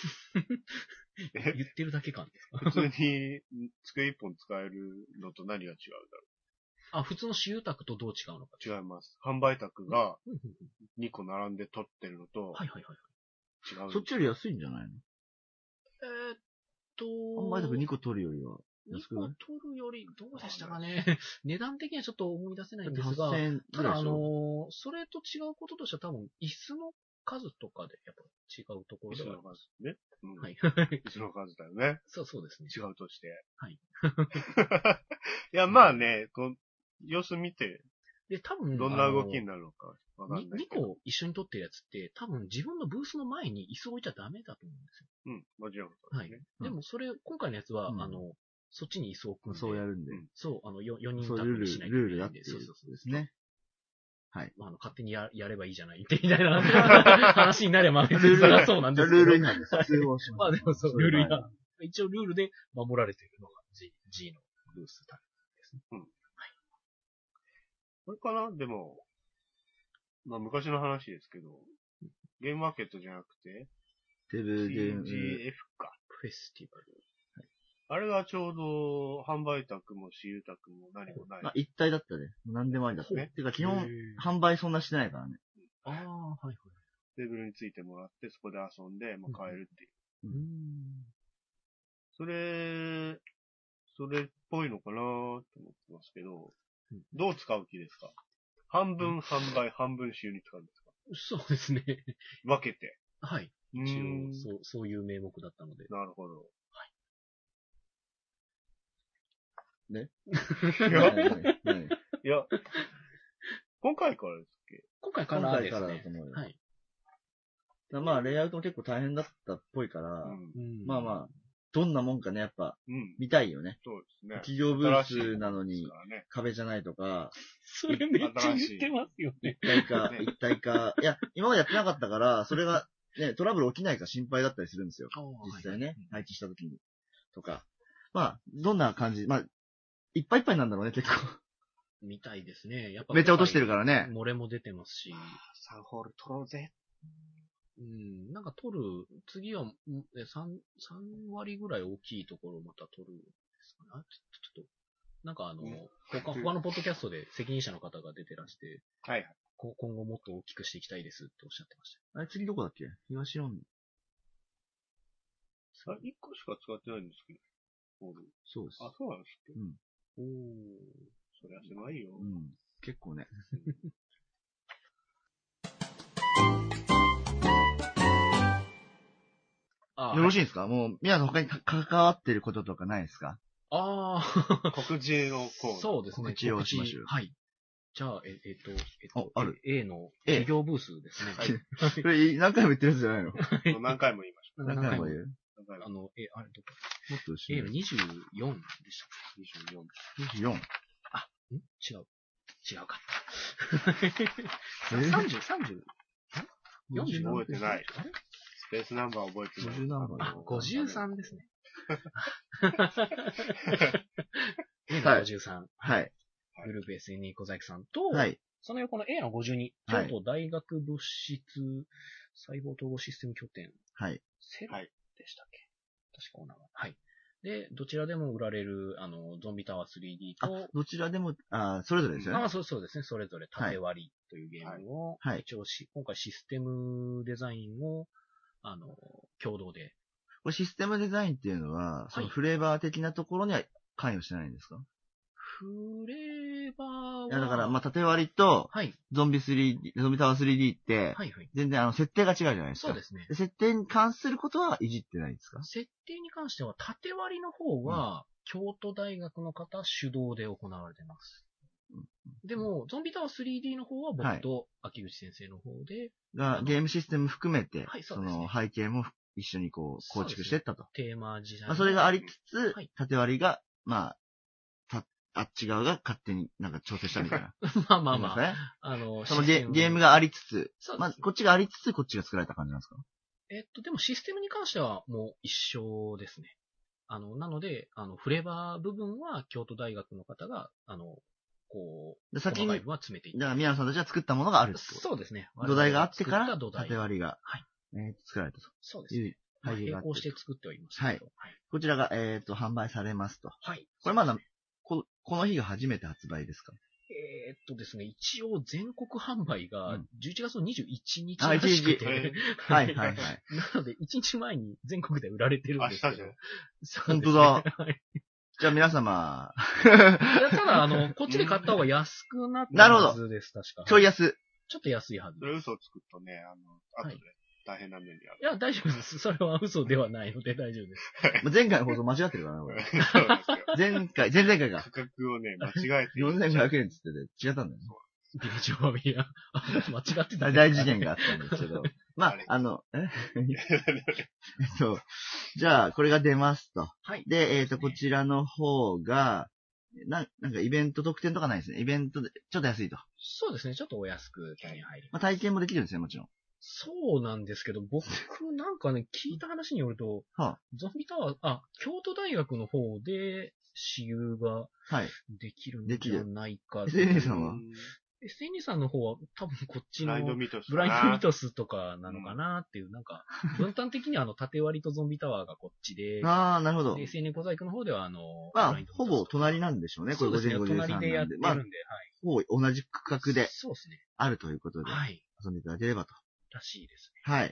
言ってるだけ感ですか普通に机1本使えるのと何が違うだろう。 普通の私有宅とどう違うのか。 違います。販売宅が2個並んで取ってるのと、 はいはいはい。 違う。 そっちより安いんじゃないの販売宅2個取るよりは。 2個取るより、どうでしたかね。値段的にはちょっと思い出せないんですが、 8000円ぐらいでしょ。 それと違うこととしては多分、椅子の数とかでやっぱ違うところでは。 椅子の数ね。 はい。 椅子の数だよね。 そうですね。 違うとして。 はい。 いや、まあね、様子見て。 で、多分、 どんな動きになるのかわかんない。 2個一緒に撮ってるやつって、多分自分のブースの前に椅子置いちゃダメだと思うんですよ。 うん、もちろん、 はい。でもそれ、今回のやつは、そっちに椅子を置くんで。 そうやるんで。 そう、4人タッグにしないといけないんで。 そうですね。はい。 勝手にやればいいじゃないみたいな話になれば別にそれはそうなんですけど。 ルール違反です。通報します。 まあでもそう、ルール違反。一応ルールで守られているのが G のブースタイプですね。 うん。はい。これかなでも、まあ昔の話ですけど、ゲームマーケットじゃなくて、CGF か。 フェスティバル。 あれがちょうど、販売宅も私有宅も何もない。 一体だったね。何でもありだったね。てか基本、販売そんなしてないからね。 ああ、はいはい。 テーブルについてもらって、そこで遊んで、もう買えるっていう。それっぽいのかなと思ってますけど、どう使う気ですか？半分販売、半分収入使うんですか？ そうですね。 分けて。 はい。一応、そういう名目だったので。 なるほど。 はい。 ねいや、今回からですっけ？ 今回からですね。 今回からだと思うよ。 はい。 まあ、レイアウトも結構大変だったっぽいから、まあまあ、どんなもんかね、やっぱ、見たいよね。 そうですね。 企業ブースなのに、壁じゃないとか。 それめっちゃ言ってますよね。 一体化。いや、今までやってなかったから、それが、ね、トラブル起きないか心配だったりするんですよ。実際ね、配置した時に。とか。まあ、どんな感じ、まあ、いっぱいいっぱいなんだろうね、結構。 みたいですね。やっぱめっちゃ落としてるからね。 漏れも出てますし。 3ホール取ろうぜ。 なんか取る、次は3割ぐらい大きいところをまた取るんですかね。ちょっと、なんか他のポッドキャストで責任者の方が出てらして、 はいはい。 今後もっと大きくしていきたいですっておっしゃってました。 あれ次どこだっけ？東四。 1個しか使ってないんですけど。 そうです。 あ、そうなんですっけ？そりゃ狭いよ。 結構ね。よろしいですか？もう、皆さん他に関わってることとかないですか？ ああ。 告知のコーナー。 そうですね。 告知をしましょう。 はい。じゃあ、 ある。 A の企業ブースですね。 はい。これ何回も言ってるやつじゃないの？ 何回も言いましょう。 何回も言う？ あれどこ？もっと後ろ。 A の24でした。 24。 あ、違うか。30。 覚えてない。スペースナンバー覚えてない。 50ナンバー。 53ですね。A の53。 はい。 グループ SNE 小崎さんと、 はい。 その横の A の52。京都大学物質細胞統合システム拠点。 はい。 セルでしたっけ？確かお名前。はい。で、どちらでも売られる、ゾンビタワー 3D と、 どちらでも、それぞれですよね。 そうですね。それぞれ縦割りというゲームを、一応今回システムデザインを、共同で。 これシステムデザインっていうのは、そのフレーバー的なところには関与してないんですか？ フレーバーは、 いや、だから、縦割りと、ゾンビタワー 3D って、全然設定が違うじゃないですか。 そうですね。 設定に関することはいじってないですか？ 設定に関しては、縦割りの方は、京都大学の方主導で行われています。でも、ゾンビタワー 3D の方は僕と秋口先生の方で、 ゲームシステム含めて、その背景も一緒に構築していったと。 テーマ自体。 それがありつつ、縦割りが、あっち側が勝手に調整したみたいな。 まあ。 そのゲームがありつつ、こっちがありつつ、こっちが作られた感じなんですか？ でもシステムに関してはもう一緒ですね。なので、フレーバー部分は京都大学の方が、 先に、 細かい部分は詰めていって。 だから宮野さんたちが作ったものがあるってこと？ そうですね。 土台があってから、縦割りが、作られたと。 そうですね。並行して作っております。 はい。こちらが、販売されますと。 はい。 これまだ、この日が初めて発売ですか？ ですね、一応全国販売が11月の21日らしくて、 はい。なので、1日前に全国で売られてるんですけど。 本当だ。じゃあ皆様。 ただ、こっちで買った方が安くなったはずです、確か。 ちょい安。 ちょっと安いはずそ。れ嘘をつくとね、後で大変な目にある。 いや、大丈夫です。それは嘘ではないので大丈夫です。 前回の放送間違ってるかな、これ。 そうですよ。 前々回が。 価格をね、間違えて。 4500円って言ってて違ったんだよね。 ビリジョバビア。間違ってた。 大事件があったんですけど。まあ、じゃあ、これが出ますと。 はい。 で、こちらの方が、なんかイベント特典とかないですね。イベントで、ちょっと安いと。 そうですね。ちょっとお安く手に入る。 まあ、体験もできるんですね、もちろん。 そうなんですけど、僕なんかね、聞いた話によると、ゾンビタワー、京都大学の方で、私有ができるんじゃないか。 SNE さんは SNE さんの方は多分こっちのブラインドミトス。 ブラインドミトスとかなのかなっていう、なんか、分担的には縦割りとゾンビタワーがこっちで、 ああ、なるほど。 SNE 小細工の方ではまあ、ほぼ隣なんでしょうね、これ 5513なんで。隣でやってるんで、はい。 ほぼ同じ区画で、 そうですね。 あるということで、遊んでいただければと。 らしいですね。 はい。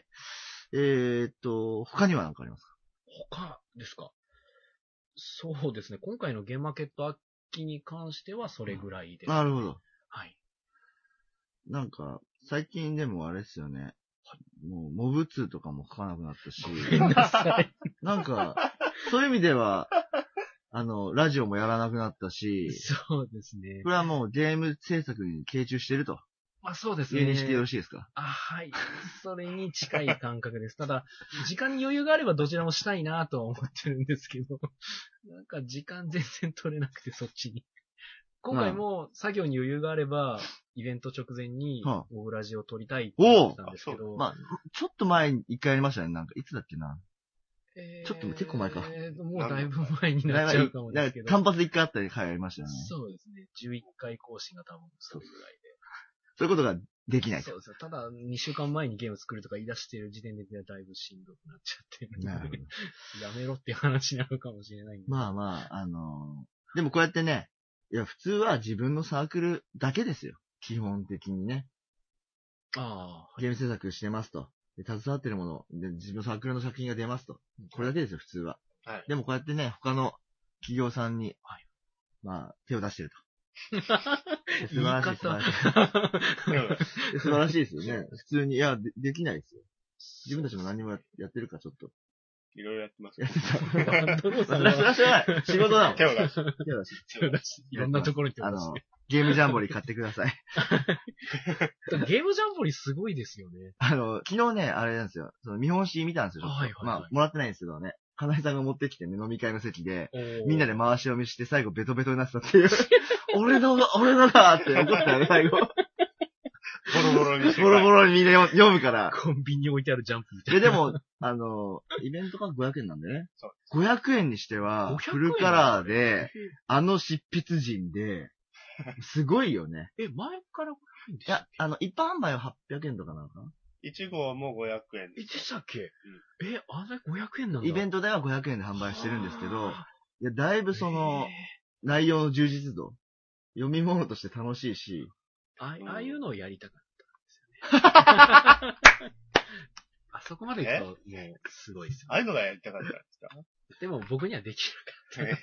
他には何かありますか？ 他ですか？そうですね。今回のゲームマーケット秋に関してはそれぐらいです、ね。 なるほど。 はい。 なんか、最近でもあれですよね。もう、モブ2とかも書かなくなったし。 ごめんなさい。 なんか、そういう意味では、ラジオもやらなくなったし。 そうですね。 これはもうゲーム制作に傾注してると。 そうですね。 いう認識でよろしいですか？ はい。それに近い感覚です。ただ、時間に余裕があればどちらもしたいなとは思ってるんですけど、なんか時間全然取れなくてそっちに。今回も作業に余裕があれば、イベント直前にモブラジを撮りたいって言ってたんですけど。 まあ、ちょっと前に一回やりましたね。なんか、いつだっけな。ちょっと結構前か。 もうだいぶ前になっちゃうかもですけど。 単発で一回あったりやりましたよね。 そうですね。11回更新が多分それぐらいで。 そういうことができない。 そうですよ。ただ、2週間前にゲーム作るとか言い出してる時点でだいぶしんどくなっちゃってるので、やめろっていう話になるかもしれないんで。 まあまあ、でもこうやってね、いや、普通は自分のサークルだけですよ。基本的にね。ゲーム制作してますと。で、携わってるもので、自分のサークルの作品が出ますと。これだけですよ、普通は。はい。でもこうやってね、他の企業さんに、まあ、手を出してると。素晴らしい。素晴らしいですよね。普通に、いや、できないですよ。自分たちも何もやってるか、ちょっと。 いろいろやってます。 やってた。それは知らない。仕事だもん。 手を出し。 手を出し。いろんなところに手を出し。 ゲームジャンボリー買ってください。 ゲームジャンボリーすごいですよね。 昨日ね、あれなんですよ。見本紙見たんですよ。まあ、もらってないんですけどね。金井さんが持ってきてね、飲み会の席で、みんなで回し読みして最後ベトベトになってたっていう。俺のだって怒ったよね、最後。ボロボロにみんな読むから。 コンビニに置いてあるジャンプみたいな。 でも、イベント価格500円なんでね。500円にしては、フルカラーで、執筆陣で、すごいよね。 前から500円でしたっけ？いや、一般販売は800円とかなのかな 1号も500円でしたっけ？あれ500円なんだ。 イベントでは500円で販売してるんですけど、いや、だいぶ内容の充実度、読み物として楽しいし、 ああいうのをやりたかったんですよね。あそこまで行くと、もう、すごいですよ。 ああいうのがやりたかったんですか？ でも僕にはできなかった。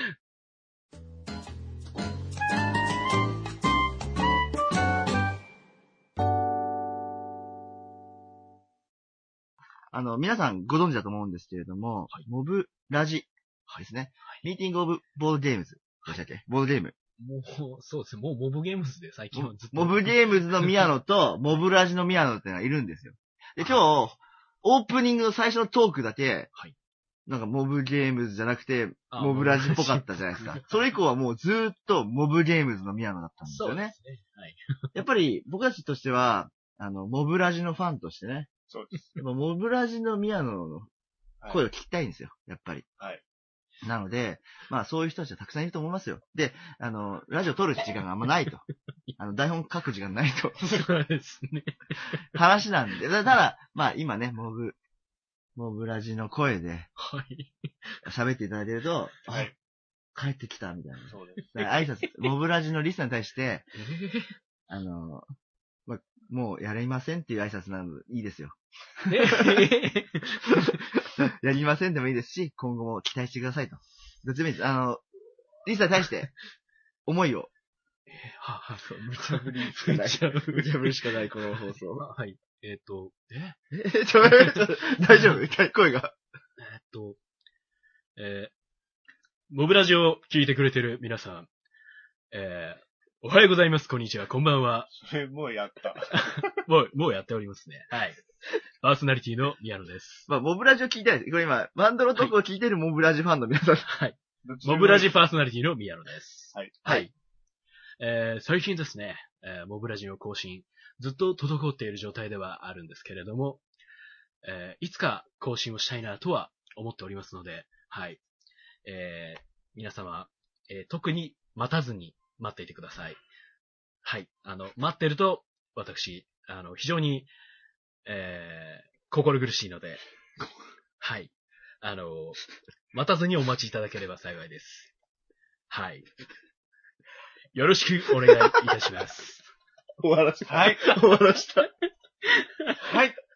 皆さんご存知だと思うんですけれども、モブラジですね。ミーティングオブボードゲームズでしたっけ？ボードゲーム。 もう、そうですね。もうモブゲームズで最近はずっと。 モブゲームズの宮野と、モブラジの宮野っていうのがいるんですよ。で、今日、オープニングの最初のトークだけ、なんかモブゲームズじゃなくて、モブラジっぽかったじゃないですか。それ以降はもうずーっとモブゲームズの宮野だったんですよね。そうですね。はい。やっぱり僕たちとしては、モブラジのファンとしてね。 そうです。 やっぱモブラジの宮野の声を聞きたいんですよ。やっぱり。はい。なので、まあそういう人たちはたくさんいると思いますよ。で、ラジオ撮る時間があんまないと。台本書く時間ないと。 そうですね。 話なんで。ただ、まあ今ね、モブラジの声で、喋っていただいてると、はい。帰ってきたみたいな。そうです。挨拶、モブラジのリスナーに対して、まあ、もうやりませんっていう挨拶なのでいいですよ。やりませんでもいいですし、今後も期待してくださいと。どっちもいいです。リスナーに対して、思いをそう、 無茶ぶりしかない。無茶ぶりしかない、この放送。 はい。 大丈夫声が。 モブラジオを聞いてくれてる皆さん、おはようございます、こんにちは、こんばんは。 それ、もうやった。 もうやっておりますね。はい。パーソナリティの宮野です。 モブラジオ聞いてないです。これ今、バンドのトークを聞いてるモブラジファンの皆さん。 はい。モブラジパーソナリティの宮野です。 はい。 はい。最近ですね、モブラジの更新、ずっと滞っている状態ではあるんですけれども、いつか更新をしたいなとは思っておりますので、はい。皆様、特に待たずに待っていてください。はい。待ってると、私、非常に、心苦しいので、はい。待たずにお待ちいただければ幸いです。はい。よろしくお願いいたします。 終わらした。 はい。 終わらした。 はい。